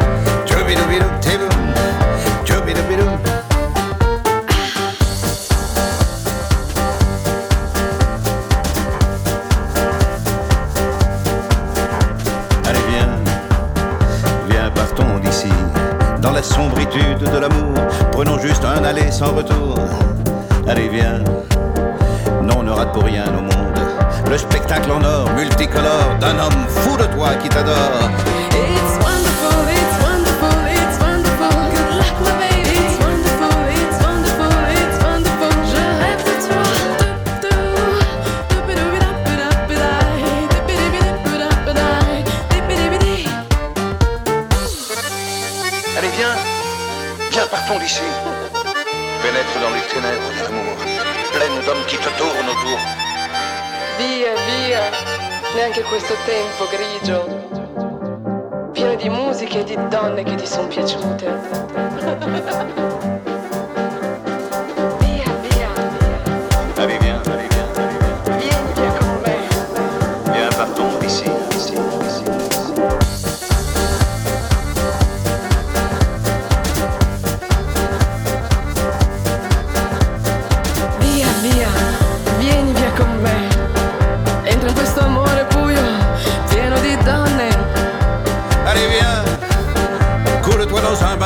Allez viens, partons d'ici, dans la sombritude de l'amour, prenons juste un aller sans retour. Allez viens, non ne rate pour rien au monde, le spectacle en or multicolore d'un homme fou de toi qui t'adore. It's wonderful, it's wonderful, it's wonderful. Good luck my baby. It's wonderful, it's wonderful, it's wonderful. Je rêve de toi. Allez viens, partons d'ici. Pénètre dans les ténèbres de l'amour, pleine d'hommes qui te tournent autour. Via, via, neanche questo tempo grigio, pieno di musiche e di donne che ti sono piaciute. Via, via.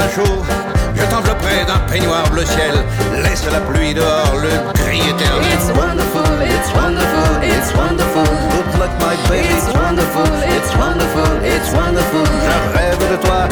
un jour, je t'envelopperai d'un peignoir bleu ciel. Laisse la pluie dehors, le gris éternel. It's wonderful, it's wonderful, it's wonderful. Look like my baby. It's wonderful, it's wonderful, it's wonderful. Je rêve de toi.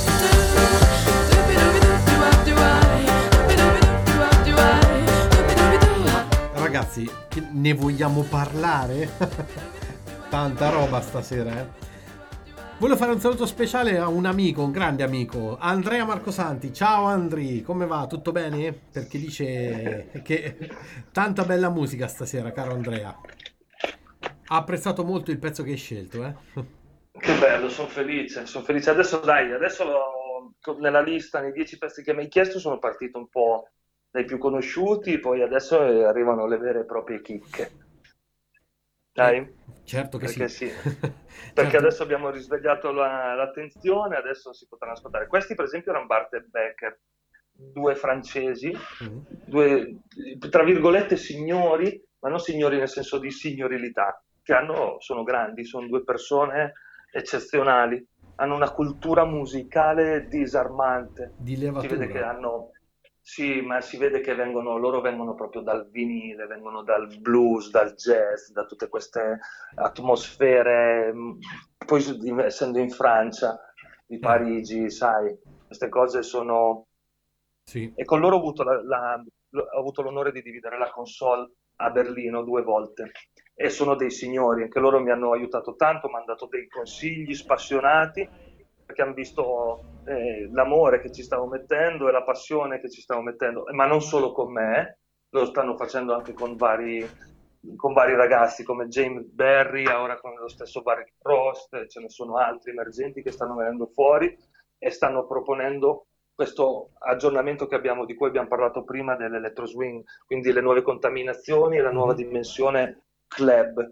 Ragazzi, ne vogliamo parlare? Tanta roba stasera, eh? Voglio fare un saluto speciale a un amico, un grande amico, Andrea Marcosanti. Ciao Andri, come va? Tutto bene? Perché dice che tanta bella musica stasera, caro Andrea. Ha apprezzato molto il pezzo che hai scelto, eh? Che bello, sono felice. Adesso nella lista, nei 10 pezzi che mi hai chiesto, sono partito un po' dai più conosciuti, poi adesso arrivano le vere e proprie chicche. Dai? Certo che perché sì. Perché Certo. Adesso abbiamo risvegliato l'attenzione, adesso si potranno ascoltare. Questi per esempio erano Bart e Becker, due francesi, due tra virgolette signori, ma non signori nel senso di signorilità, sono grandi, sono due persone eccezionali, hanno una cultura musicale disarmante. Di Si vede che levatura. hanno Sì, ma si vede che loro vengono proprio dal vinile, vengono dal blues, dal jazz, da tutte queste atmosfere. Poi essendo in Francia, di Parigi, sai, queste cose sono. Sì. E con loro ho avuto l'onore di dividere la console a Berlino 2 volte. E sono dei signori, anche loro mi hanno aiutato tanto, mi hanno dato dei consigli spassionati, perché hanno visto l'amore che ci stavo mettendo e la passione che ci stavo mettendo, ma non solo con me, lo stanno facendo anche con vari ragazzi come James Berry, ora con lo stesso Barry Frost, ce ne sono altri emergenti che stanno venendo fuori e stanno proponendo questo aggiornamento di cui abbiamo parlato prima dell'electro swing, quindi le nuove contaminazioni e la nuova dimensione club.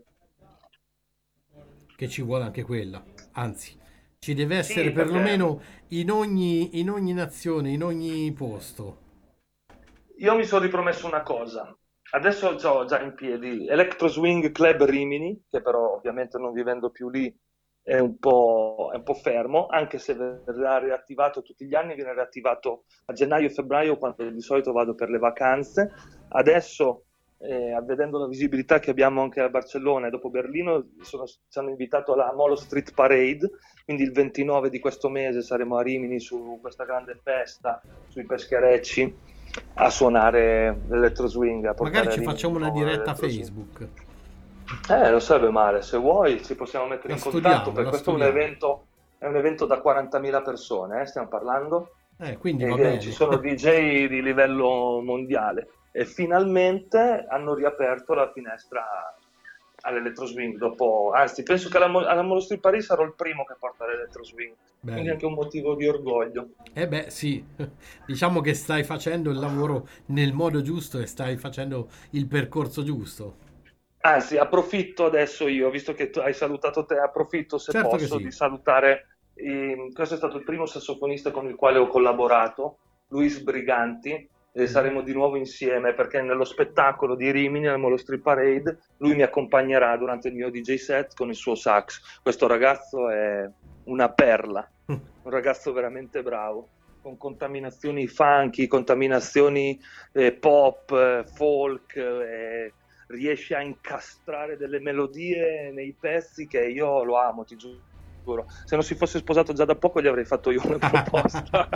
Che ci vuole anche quella, anzi ci deve essere Sì, perché perlomeno in ogni nazione, in ogni posto. io mi sono ripromesso una cosa. Adesso ho già in piedi Electro Swing Club Rimini, che però ovviamente non vivendo più lì è un po' fermo, anche se verrà riattivato tutti gli anni, viene riattivato a gennaio-febbraio, quando di solito vado per le vacanze. Adesso, vedendo la visibilità che abbiamo anche a Barcellona e dopo Berlino, ci hanno invitato alla Molo Street Parade, quindi il 29 di questo mese saremo a Rimini su questa grande festa, sui pescherecci, a suonare l'electro swing. Magari ci facciamo una diretta a Facebook. Non sarebbe male, se vuoi ci possiamo mettere in contatto, perché questo è un evento da 40.000 persone, stiamo parlando, quindi va bene. Ci sono DJ di livello mondiale e finalmente hanno riaperto la finestra all'electro swing anzi penso che alla Molo Street Paris sarò il primo che porta l'electro swing. Bene. Quindi anche un motivo di orgoglio. Sì, diciamo che stai facendo il lavoro nel modo giusto e stai facendo il percorso giusto. Anzi, approfitto adesso visto che tu hai salutato te, approfitto se certo posso di salutare, questo è stato il primo sassofonista con il quale ho collaborato, Luis Briganti, e saremo di nuovo insieme perché nello spettacolo di Rimini, al Molo Street Parade, lui mi accompagnerà durante il mio DJ set con il suo sax. Questo ragazzo è una perla, un ragazzo veramente bravo, con contaminazioni funky, contaminazioni pop, folk, riesce a incastrare delle melodie nei pezzi che io lo amo, ti giuro. Se non si fosse sposato già da poco gli avrei fatto io una proposta.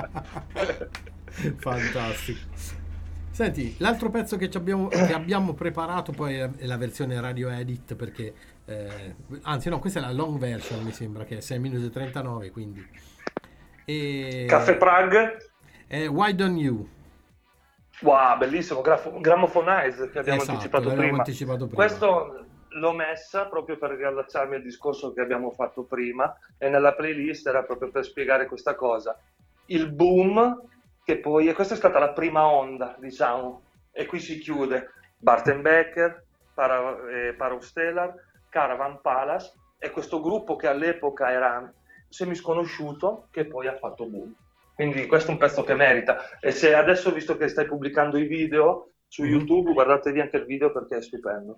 Fantastico. Senti, l'altro pezzo che abbiamo preparato poi è la versione radio edit, perché anzi no, questa è la long version, mi sembra che è 6 minuti e 39, quindi Caffè Prague, Why Don't You. Wow, bellissimo, Gramophonize che abbiamo anticipato prima. Questo l'ho messa proprio per riallacciarmi al discorso che abbiamo fatto prima, e nella playlist era proprio per spiegare questa cosa. Il boom, che poi, e questa è stata la prima onda, diciamo, e qui si chiude Bart Becker, Parastellar, Caravan Palace, e questo gruppo che all'epoca era semisconosciuto, che poi ha fatto boom. Quindi questo è un pezzo che merita. E se adesso, visto che stai pubblicando i video su YouTube, guardatevi anche il video perché è stupendo.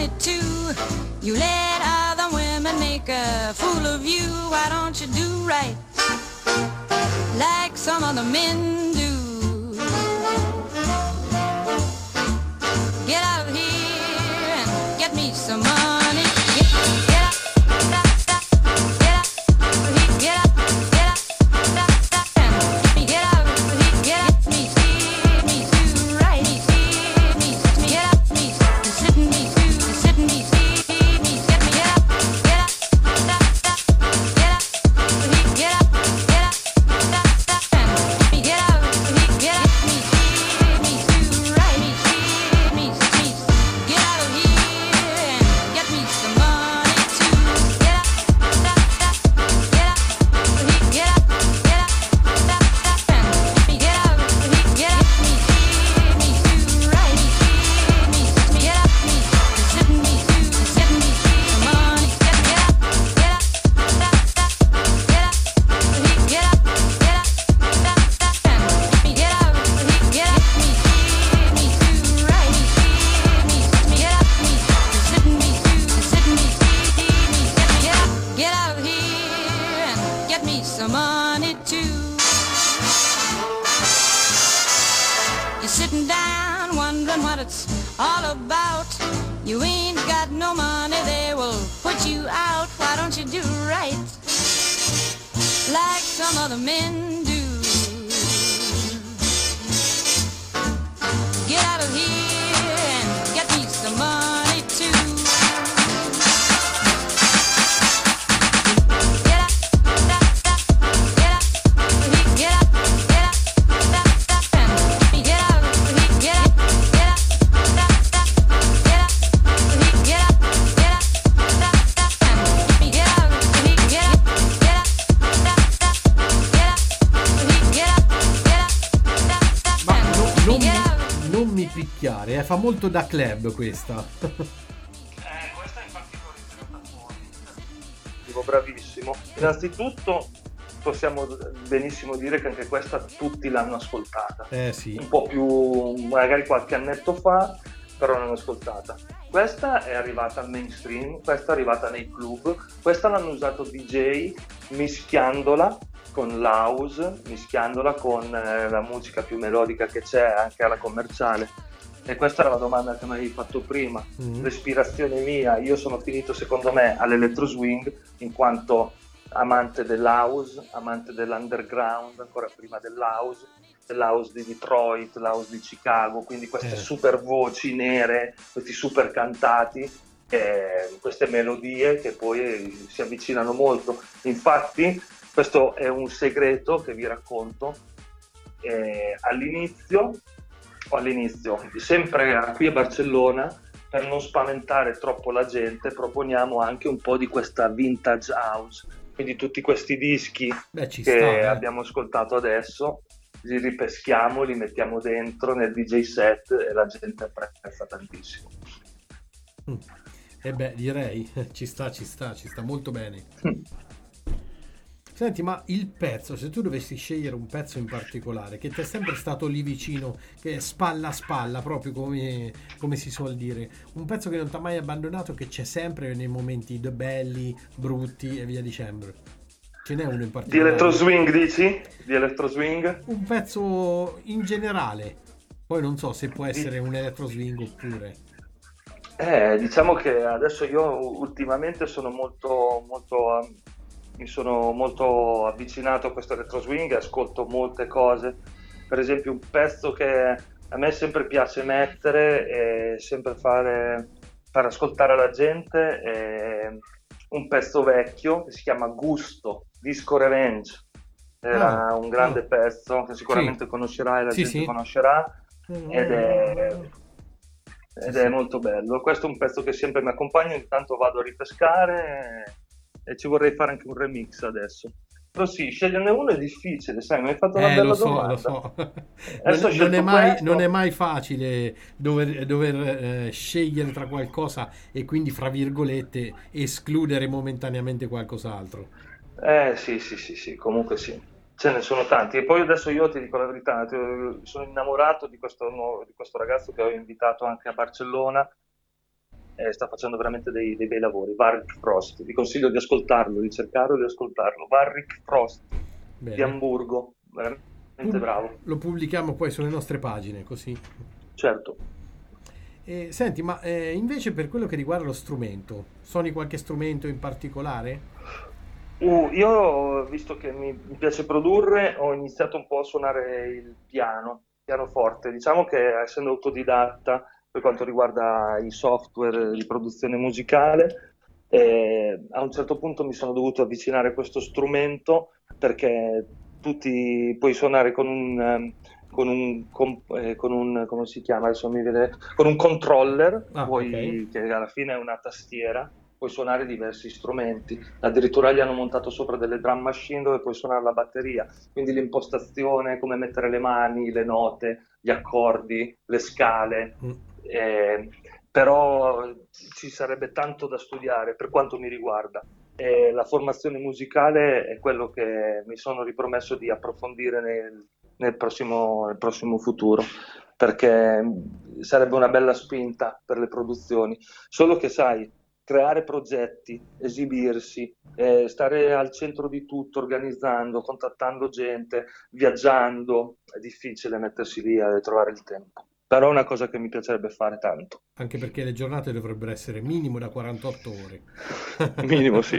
money too. You let other women make a fool of you. Why don't you do right like some other men do? Get out of here and get me some money. Get out, get out, get out, get out, get out, get me, do right, me, get out, me, sitting me, get me, get out, get out, get out, get out, get out. Sitting down wondering what it's all about. You ain't got no money, they will put you out. Why don't you do right like some other men do? Get out of here and get me some money too. Picchiare, fa molto da club questa. Questa infatti dico bravissimo. Innanzitutto possiamo benissimo dire che anche questa tutti l'hanno ascoltata. Sì. Un po' più magari qualche annetto fa, però l'hanno ascoltata. Questa è arrivata al mainstream, questa è arrivata nei club, questa l'hanno usato DJ mischiandola con l'house, mischiandola con la musica più melodica che c'è anche alla commerciale. E questa era la domanda che mi avevi fatto prima. L'ispirazione mia, io sono finito secondo me all'electro swing in quanto amante dell'house, amante dell'underground, ancora prima dell'house di Detroit, l'house di Chicago, quindi queste super voci nere, questi super cantati, queste melodie che poi si avvicinano molto. Infatti questo è un segreto che vi racconto. All'inizio, sempre qui a Barcellona, per non spaventare troppo la gente, proponiamo anche un po' di questa vintage house, quindi tutti questi dischi abbiamo ascoltato adesso, li ripeschiamo, li mettiamo dentro nel DJ set e la gente apprezza tantissimo. Direi, ci sta molto bene. Senti, ma il pezzo, se tu dovessi scegliere un pezzo in particolare che ti è sempre stato lì vicino, che è spalla a spalla, proprio come si suol dire, un pezzo che non ti ha mai abbandonato, che c'è sempre nei momenti belli, brutti e via dicendo, ce n'è uno in particolare? Di electro swing, dici? Di electro swing? Un pezzo in generale, poi non so se può essere un electro swing oppure... Diciamo che adesso io ultimamente sono mi sono molto avvicinato a questo electro swing, ascolto molte cose. Per esempio un pezzo che a me sempre piace mettere e sempre far ascoltare alla gente è un pezzo vecchio che si chiama Gusto, Disco Revenge. Era un grande pezzo che sicuramente conoscerai, la gente conoscerà, ed è molto bello. Questo è un pezzo che sempre mi accompagna, intanto vado a ripescare e ci vorrei fare anche un remix adesso. Però sì, sceglierne uno è difficile, sai, mi hai fatto una bella domanda. Lo so. Non è mai facile dover scegliere tra qualcosa e quindi, fra virgolette, escludere momentaneamente qualcos'altro. Sì, comunque sì. Ce ne sono tanti. E poi adesso io ti dico la verità, sono innamorato di questo ragazzo che ho invitato anche a Barcellona, sta facendo veramente dei bei lavori. Warwick Frost, vi consiglio di ascoltarlo, di cercarlo e di ascoltarlo. Warwick Frost di Amburgo, veramente bravo. Lo pubblichiamo poi sulle nostre pagine, così. Certo. Senti, ma invece per quello che riguarda lo strumento, suoni qualche strumento in particolare? Io, visto che mi piace produrre, ho iniziato un po' a suonare il pianoforte. Diciamo che essendo autodidatta per quanto riguarda i software di produzione musicale, a un certo punto mi sono dovuto avvicinare a questo strumento perché puoi suonare con un come si chiama? Adesso mi viene, con un controller, okay. Che alla fine è una tastiera, puoi suonare diversi strumenti. Addirittura gli hanno montato sopra delle drum machine dove puoi suonare la batteria, quindi l'impostazione, come mettere le mani, le note, gli accordi, le scale. Però ci sarebbe tanto da studiare per quanto mi riguarda. La formazione musicale è quello che mi sono ripromesso di approfondire nel prossimo futuro, perché sarebbe una bella spinta per le produzioni. Solo che sai, creare progetti, esibirsi, stare al centro di tutto, organizzando, contattando gente, viaggiando, è difficile mettersi lì a trovare il tempo. Però è una cosa che mi piacerebbe fare tanto. Anche perché le giornate dovrebbero essere minimo da 48 ore. Minimo, sì.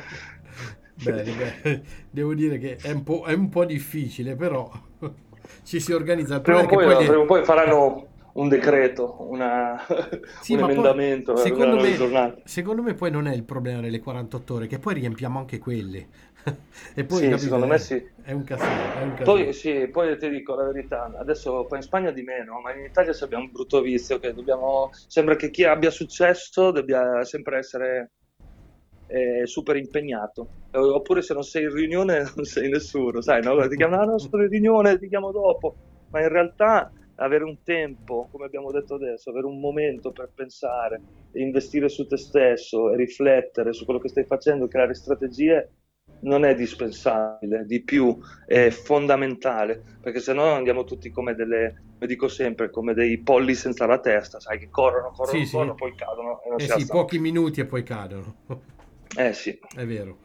Bene. Devo dire che è un po' difficile, però ci si organizza. Prima o poi faranno un decreto, un emendamento. Secondo me poi non è il problema delle 48 ore, che poi riempiamo anche quelle. E poi, sì, capite, secondo me sì. È un casino. Poi ti dico la verità, adesso poi in Spagna di meno, ma in Italia abbiamo un brutto vizio che sembra che chi abbia successo debba sempre essere super impegnato, oppure se non sei in riunione non sei nessuno, sai, no? Ti chiamano, no, sono in riunione, ti chiamo dopo, ma in realtà avere un tempo, come abbiamo detto adesso, avere un momento per pensare, investire su te stesso e riflettere su quello che stai facendo, creare strategie, non è dispensabile, di più è fondamentale, perché sennò andiamo tutti come mi dico sempre, come dei polli senza la testa, sai, che corrono, sì. poi cadono e non si alzano. Pochi minuti e poi cadono. Sì. È vero.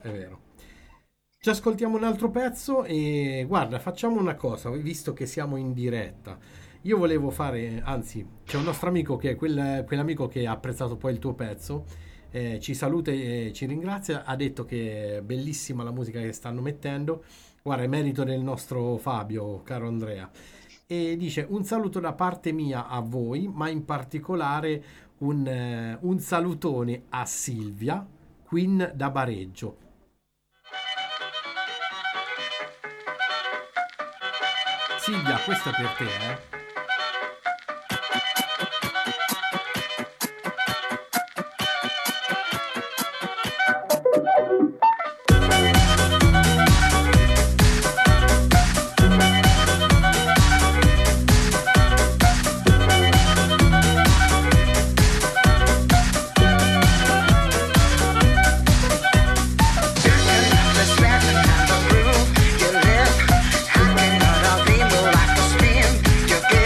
Ci ascoltiamo un altro pezzo e guarda, facciamo una cosa, visto che siamo in diretta. Io volevo fare, anzi, c'è un nostro amico che è quell'amico che ha apprezzato poi il tuo pezzo, ci saluta e ci ringrazia, ha detto che è bellissima la musica che stanno mettendo, guarda, è merito del nostro Fabio, caro Andrea, e dice un saluto da parte mia a voi, ma in particolare un salutone a Silvia Queen da Bareggio. Silvia, questo è per te, You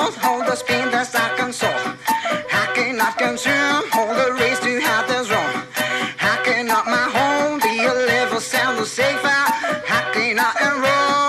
cannot hold the speed that I can soar. I cannot consume all the race to have this wrong. I cannot my home be a level sound safer. I cannot enroll.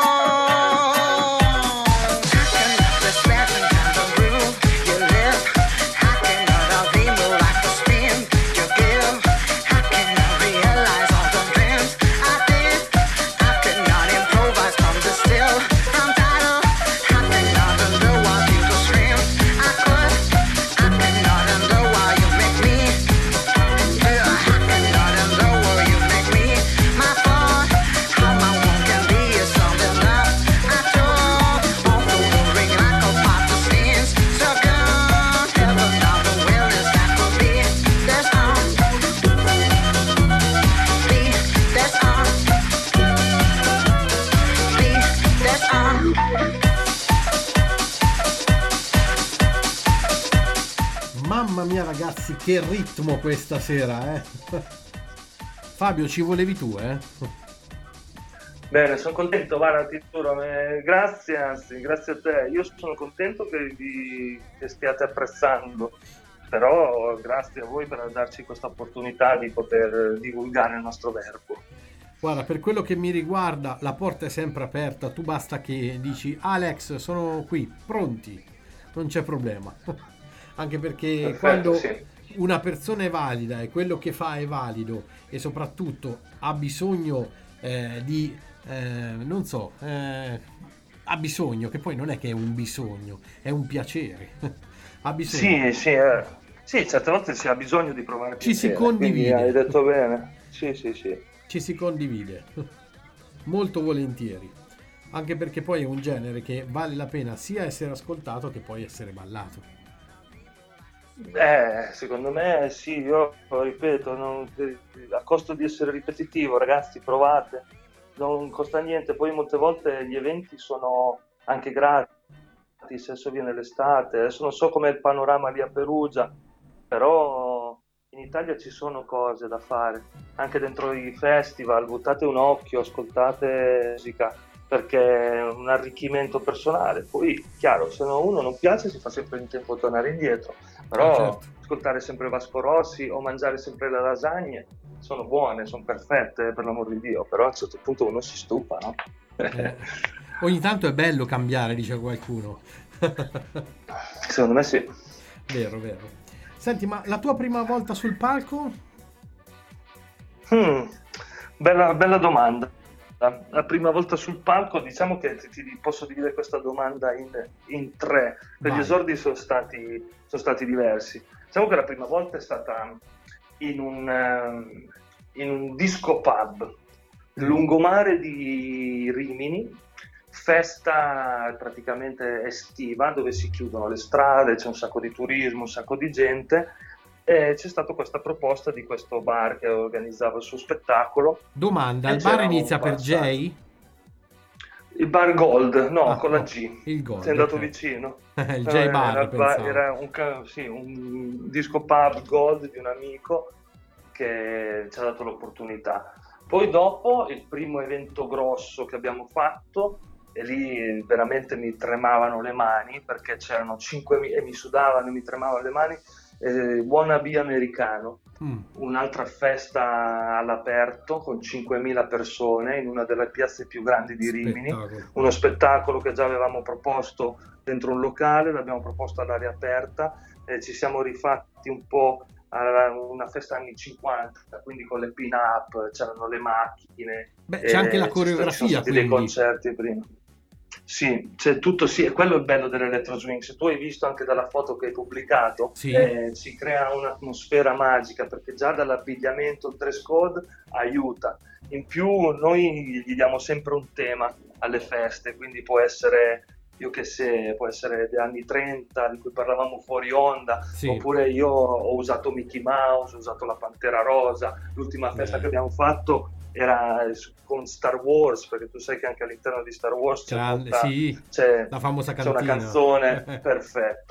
Mamma mia ragazzi, che ritmo questa sera, eh? Fabio, ci volevi tu, eh? Bene, sono contento, guarda, ti giuro, grazie, anzi, grazie a te. Io sono contento che stiate apprezzando, però grazie a voi per darci questa opportunità di poter divulgare il nostro verbo. Guarda, per quello che mi riguarda, la porta è sempre aperta, tu basta che dici Alex, sono qui, pronti, non c'è problema. Anche perché perfetto, quando sì, una persona è valida e quello che fa è valido e soprattutto ha bisogno ha bisogno, che poi non è che è un bisogno, è un piacere. Ha bisogno. sì, certe volte si ha bisogno di provare piacere, ci si condivide. Hai detto bene, sì. Ci si condivide molto volentieri, anche perché poi è un genere che vale la pena sia essere ascoltato che poi essere ballato. Secondo me sì, io ripeto, a costo di essere ripetitivo, ragazzi, provate, non costa niente. Poi molte volte gli eventi sono anche gratis, adesso viene l'estate, adesso non so com'è il panorama lì a Perugia, però in Italia ci sono cose da fare, anche dentro i festival, buttate un occhio, ascoltate musica, perché è un arricchimento personale. Poi, chiaro, se uno non piace si fa sempre in tempo a tornare indietro, però certo, ascoltare sempre Vasco Rossi o mangiare sempre le lasagne sono buone, sono perfette, per l'amor di Dio, però a un certo punto uno si stufa, no? Ogni tanto è bello cambiare, dice qualcuno. Secondo me sì. Vero. Senti, ma la tua prima volta sul palco? Bella domanda. La prima volta sul palco, diciamo che ti posso dividere questa domanda in tre, per gli esordi sono stati diversi. Diciamo che la prima volta è stata in un disco pub, lungomare di Rimini, festa praticamente estiva, dove si chiudono le strade, c'è un sacco di turismo, un sacco di gente, e c'è stata questa proposta di questo bar che organizzava il suo spettacolo. Domanda, il bar inizia per J? Il bar Gold, no, con la G. Il Gold. Sei andato vicino. Il J Bar, era un disco pub Gold di un amico che ci ha dato l'opportunità. Poi dopo, il primo evento grosso che abbiamo fatto, e lì veramente mi tremavano le mani, perché c'erano 5.000 e mi sudavano e mi tremavano le mani, Wannabe americano, un'altra festa all'aperto con 5.000 persone in una delle piazze più grandi di Rimini, uno spettacolo che già avevamo proposto dentro un locale, l'abbiamo proposto all'aria aperta, ci siamo rifatti un po' a una festa anni 50, quindi con le pin-up, c'erano le macchine. Beh, c'è anche la coreografia, ci sono stati dei concerti prima. Sì, c'è tutto, sì, e quello è il bello dell'Electro Swing. Se tu hai visto anche dalla foto che hai pubblicato, sì, si crea un'atmosfera magica, perché già dall'abbigliamento, il dress code aiuta. In più noi gli diamo sempre un tema alle feste, quindi può essere, io che sé, può essere degli anni 30 di cui parlavamo fuori onda, sì, oppure io ho usato Mickey Mouse, ho usato la Pantera Rosa. L'ultima festa che abbiamo fatto era con Star Wars, perché tu sai che anche all'interno di Star Wars c'è la famosa cantina, c'è una canzone perfetto,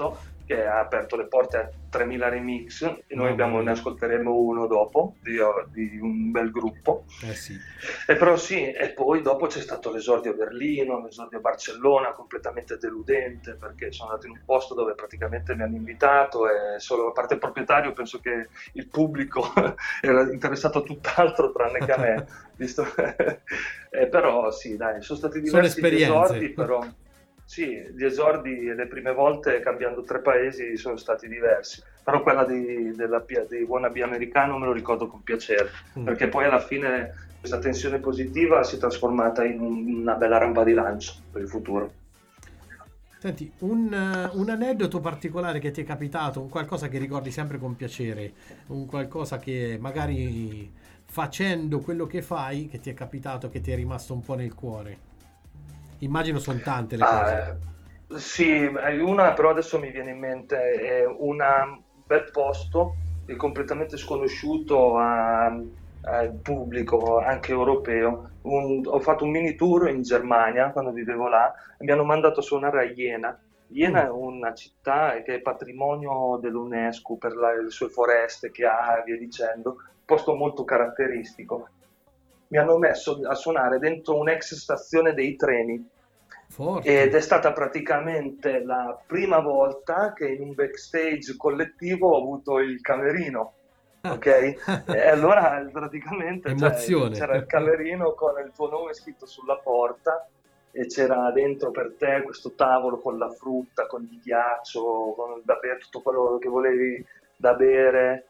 che ha aperto le porte a 3000 remix e noi ne ascolteremo uno dopo di un bel gruppo. Sì. E però sì, e poi dopo c'è stato l'esordio a Berlino, l'esordio a Barcellona, completamente deludente, perché sono andato in un posto dove praticamente mi hanno invitato e solo a parte il proprietario penso che il pubblico era interessato a tutt'altro tranne che a me, visto però sì, dai, sono stati diversi gli esordi, però sì, gli esordi e le prime volte cambiando 3 paesi sono stati diversi, però quella di Wannabe americano me lo ricordo con piacere, perché poi alla fine questa tensione positiva si è trasformata in una bella rampa di lancio per il futuro. Senti, un aneddoto particolare che ti è capitato, un qualcosa che ricordi sempre con piacere, un qualcosa che magari facendo quello che fai, che ti è capitato, che ti è rimasto un po' nel cuore. Immagino sono tante le cose. Sì, una però adesso mi viene in mente, è un bel posto completamente sconosciuto al pubblico, anche europeo. Ho fatto un mini tour in Germania quando vivevo là e mi hanno mandato a suonare a Jena. Jena è una città che è patrimonio dell'UNESCO per le sue foreste che ha, via dicendo, un posto molto caratteristico. Mi hanno messo a suonare dentro un'ex stazione dei treni. Forte. Ed è stata praticamente la prima volta che in un backstage collettivo ho avuto il camerino, ok? E allora praticamente c'era il camerino con il tuo nome scritto sulla porta e c'era dentro per te questo tavolo con la frutta, con il ghiaccio, con da bere, tutto quello che volevi da bere.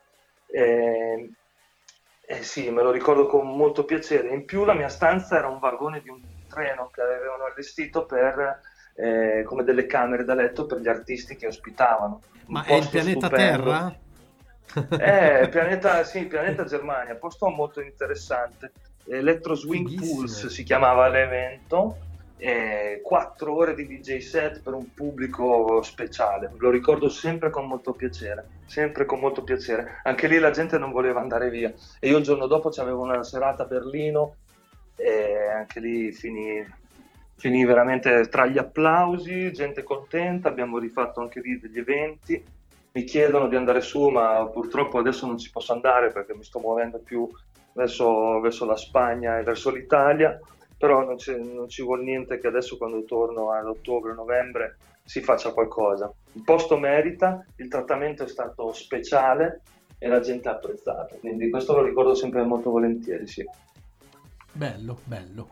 Sì, me lo ricordo con molto piacere. In più la mia stanza era un vagone di un treno che avevano allestito per come delle camere da letto per gli artisti che ospitavano. Ma è il pianeta stupendo. Terra? Pianeta Germania, posto molto interessante. Electro Swing Pulse si chiamava l'evento. 4 ore di DJ set per un pubblico speciale, lo ricordo sempre con molto piacere, anche lì la gente non voleva andare via e io il giorno dopo c'avevo una serata a Berlino e anche lì finì veramente tra gli applausi, gente contenta, abbiamo rifatto anche lì degli eventi, mi chiedono di andare su ma purtroppo adesso non ci posso andare perché mi sto muovendo più verso la Spagna e verso l'Italia. Però non ci vuole niente che adesso quando torno ad ottobre-novembre si faccia qualcosa. Il posto merita, il trattamento è stato speciale e la gente ha apprezzato, quindi questo lo ricordo sempre molto volentieri, sì. Bello, bello.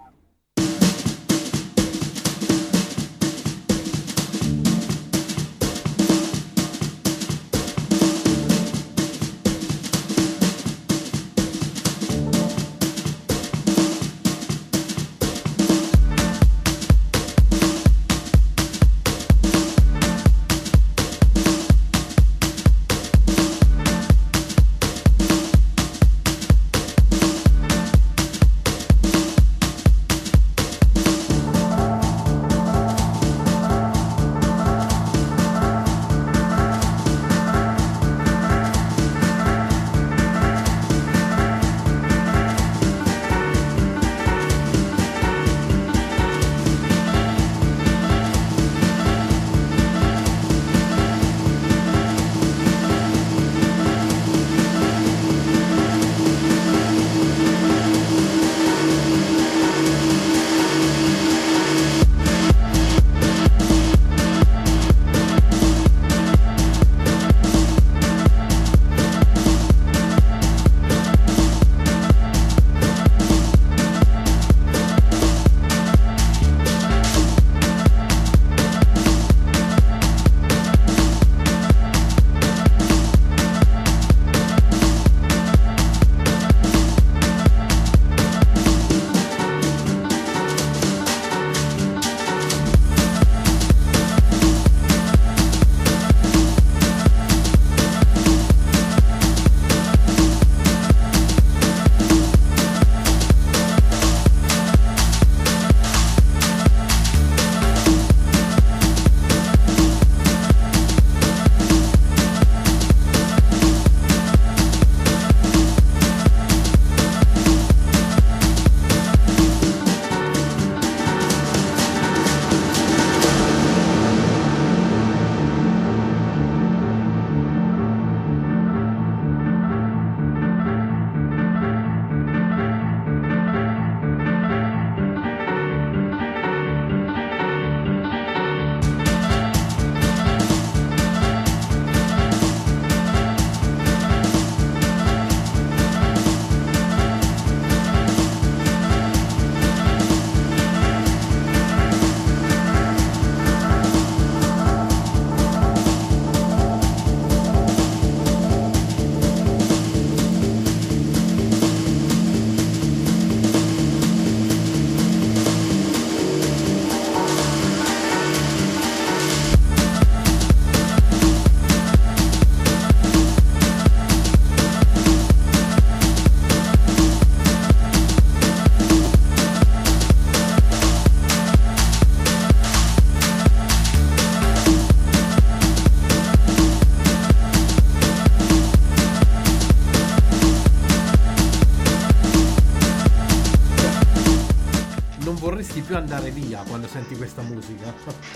andare via quando senti questa musica.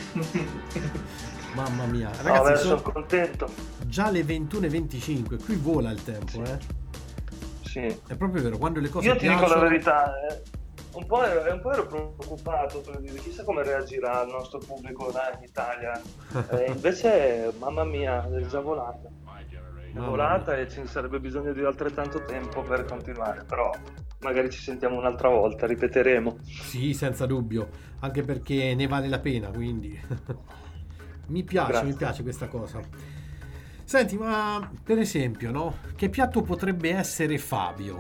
Mamma mia, No, ragazzi, sono contento. già le 21:25, qui vola il tempo, Sì. È proprio vero, quando le cose Io ti dico piacciono... la verità, un po' ero preoccupato per dire chissà come reagirà il nostro pubblico là in Italia. Invece, mamma mia, è già volata. È volata e ci sarebbe bisogno di altrettanto tempo per continuare, però magari ci sentiamo un'altra volta, ripeteremo. Sì, senza dubbio, anche perché ne vale la pena, quindi mi piace questa cosa. Senti, ma per esempio, no? Che piatto potrebbe essere Fabio?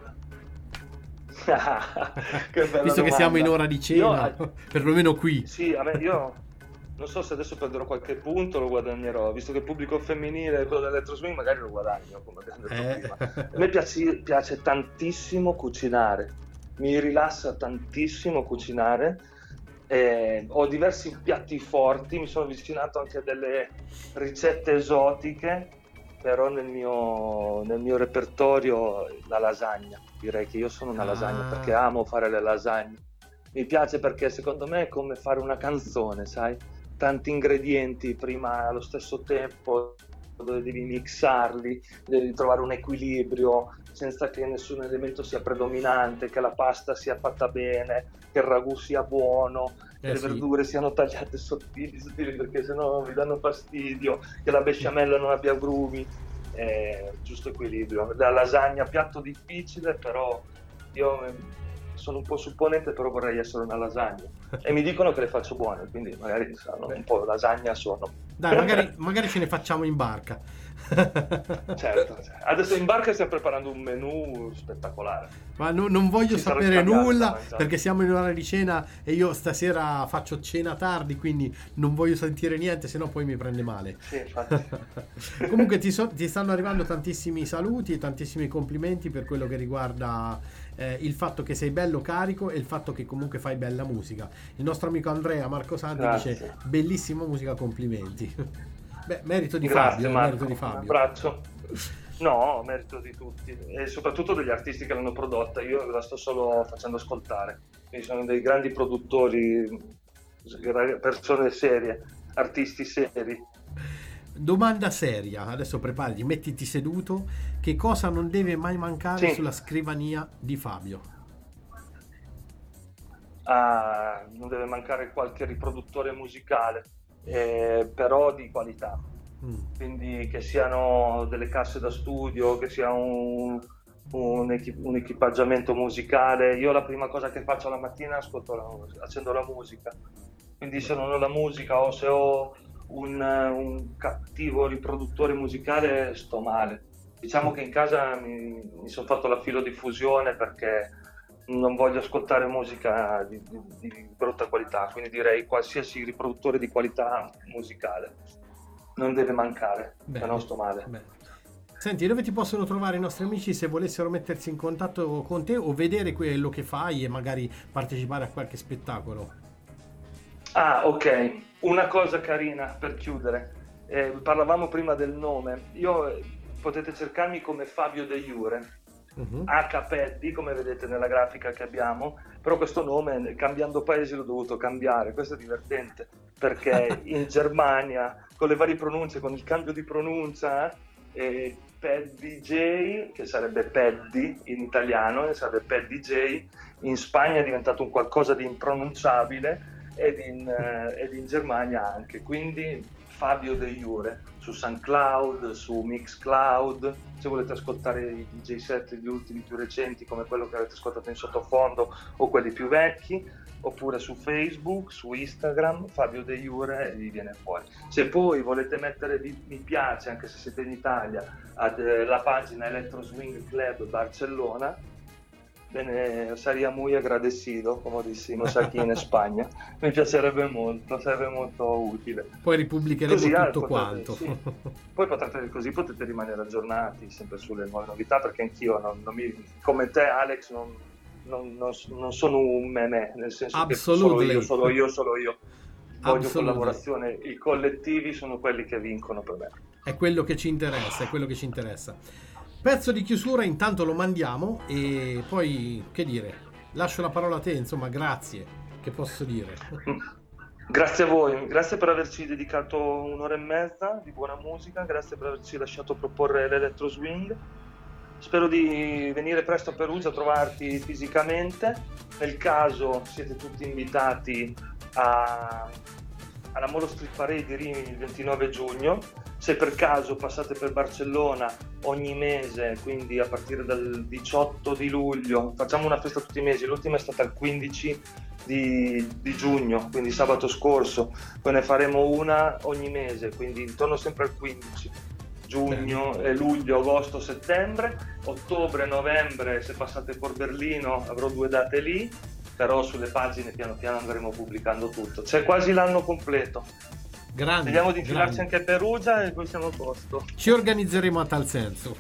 Che bella Visto che domanda. siamo in ora di cena, perlomeno qui. Sì, a me, io non so se adesso perderò qualche punto, lo guadagnerò, visto che il pubblico femminile, quello dell'Electro Swing, magari lo guadagno, come abbiamo detto prima. A me piace tantissimo cucinare, mi rilassa tantissimo cucinare. Ho diversi piatti forti, mi sono avvicinato anche a delle ricette esotiche, però nel mio repertorio la lasagna. Direi che io sono una lasagna perché amo fare le lasagne. Mi piace perché secondo me è come fare una canzone, sai? Tanti ingredienti prima allo stesso tempo, dove devi mixarli, devi trovare un equilibrio senza che nessun elemento sia predominante, che la pasta sia fatta bene, che il ragù sia buono, che le verdure siano tagliate sottili perché sennò mi danno fastidio, che la besciamella non abbia grumi, giusto equilibrio. La lasagna, piatto difficile, però io sono un po' supponente, però vorrei essere una lasagna e mi dicono che le faccio buone, quindi magari saranno un po' lasagna sono. Dai, magari ce ne facciamo in barca. Certo, adesso in barca stiamo preparando un menù spettacolare, ma non voglio sapere nulla perché siamo in ora di cena e io stasera faccio cena tardi, quindi non voglio sentire niente, sennò poi mi prende male. Sì, infatti. Comunque ti stanno arrivando tantissimi saluti e tantissimi complimenti per quello che riguarda il fatto che sei bello carico e il fatto che comunque fai bella musica. Il nostro amico Andrea Marco Santi dice bellissima musica, complimenti. Beh, merito di Fabio, merito di Fabio. Un abbraccio. No, merito di tutti e soprattutto degli artisti che l'hanno prodotta. Io la sto solo facendo ascoltare. Quindi sono dei grandi produttori, persone serie, artisti seri. Domanda seria, adesso preparati, mettiti seduto. Che cosa non deve mai mancare sulla scrivania di Fabio? Non deve mancare qualche riproduttore musicale, però di qualità. Quindi che siano delle casse da studio, che sia un equipaggiamento musicale. Io la prima cosa che faccio la mattina accendo la musica, quindi se non ho la musica o se ho un cattivo riproduttore musicale sto male. Diciamo che in casa mi sono fatto la filodiffusione perché non voglio ascoltare musica di brutta qualità, quindi direi qualsiasi riproduttore di qualità musicale non deve mancare, se no sto male. Bene. Senti, dove ti possono trovare i nostri amici se volessero mettersi in contatto con te o vedere quello che fai e magari partecipare a qualche spettacolo? Ok, una cosa carina per chiudere, parlavamo prima del nome, potete cercarmi come Fabio De Jure, H Peddi, come vedete nella grafica che abbiamo, però questo nome cambiando paesi l'ho dovuto cambiare. Questo è divertente perché in Germania con le varie pronunce, con il cambio di pronuncia, Peddi J, che sarebbe Peddi in italiano, e sarebbe Peddi J, in Spagna è diventato un qualcosa di impronunciabile ed in Germania anche, quindi Fabio De Jure su SoundCloud, su Mixcloud, se volete ascoltare i DJ set gli ultimi più recenti come quello che avete ascoltato in sottofondo o quelli più vecchi, oppure su Facebook, su Instagram, Fabio De Jure, e vi viene fuori. Se poi volete mettere mi piace, anche se siete in Italia, alla pagina Electro Swing Club Barcellona, bene, saría muy agradecido, come dissimo aquí in Spagna. Mi piacerebbe molto, sarebbe molto utile. Poi ripubblicheremo tutto quanto. Sì. Poi potete rimanere aggiornati sempre sulle nuove novità, perché anch'io come te Alex non sono un meme, nel senso che solo io. Voglio collaborazione, i collettivi sono quelli che vincono per me. È quello che ci interessa, Pezzo di chiusura, intanto lo mandiamo e poi che dire, lascio la parola a te, insomma, grazie, che posso dire? Grazie a voi, grazie per averci dedicato un'ora e mezza di buona musica, grazie per averci lasciato proporre l'Electro Swing. Spero di venire presto a Perugia a trovarti fisicamente. Nel caso siete tutti invitati alla Molo Street Parade di Rimini il 29 giugno. Se per caso passate per Barcellona ogni mese, quindi a partire dal 18 di luglio, facciamo una festa tutti i mesi, l'ultima è stata il 15 di giugno, quindi sabato scorso, poi ne faremo una ogni mese, quindi intorno sempre al 15 giugno, luglio, agosto, settembre, ottobre, novembre, se passate per Berlino avrò 2 date lì, però sulle pagine piano piano andremo pubblicando tutto, c'è quasi l'anno completo. Grande, vediamo di infilarci anche a Perugia e poi siamo a posto. Ci organizzeremo a tal senso.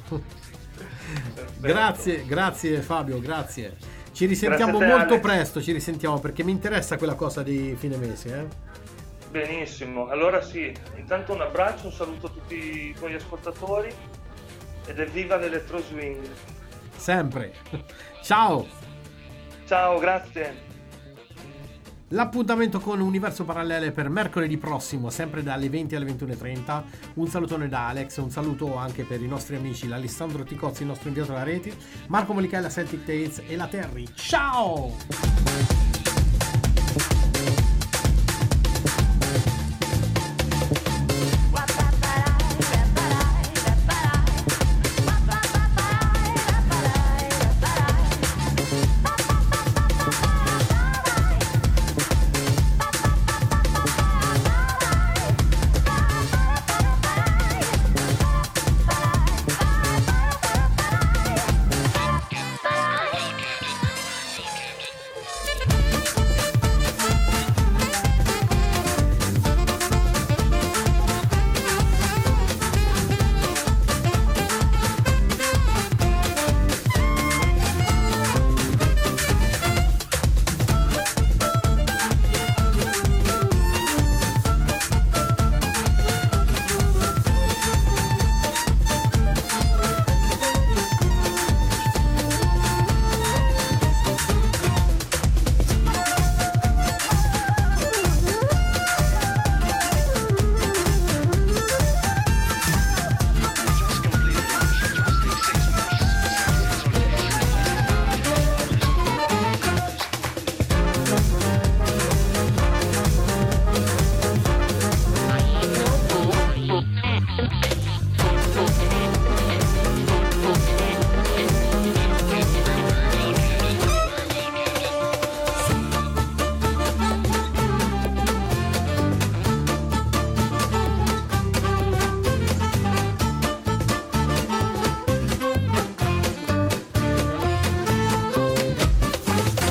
Grazie Fabio, grazie. Ci risentiamo molto presto, ci risentiamo perché mi interessa quella cosa di fine mese. Benissimo, allora sì, intanto un abbraccio, un saluto a tutti i tuoi ascoltatori ed evviva l'Electro Swing. Sempre. Ciao. Ciao, grazie. L'appuntamento con Universo Parallele per mercoledì prossimo, sempre dalle 20 alle 21:30. Un salutone da Alex, un saluto anche per i nostri amici l'Alessandro Ticozzi, il nostro inviato alla rete, Marco Molicella, Celtic Tales e la Terry. Ciao!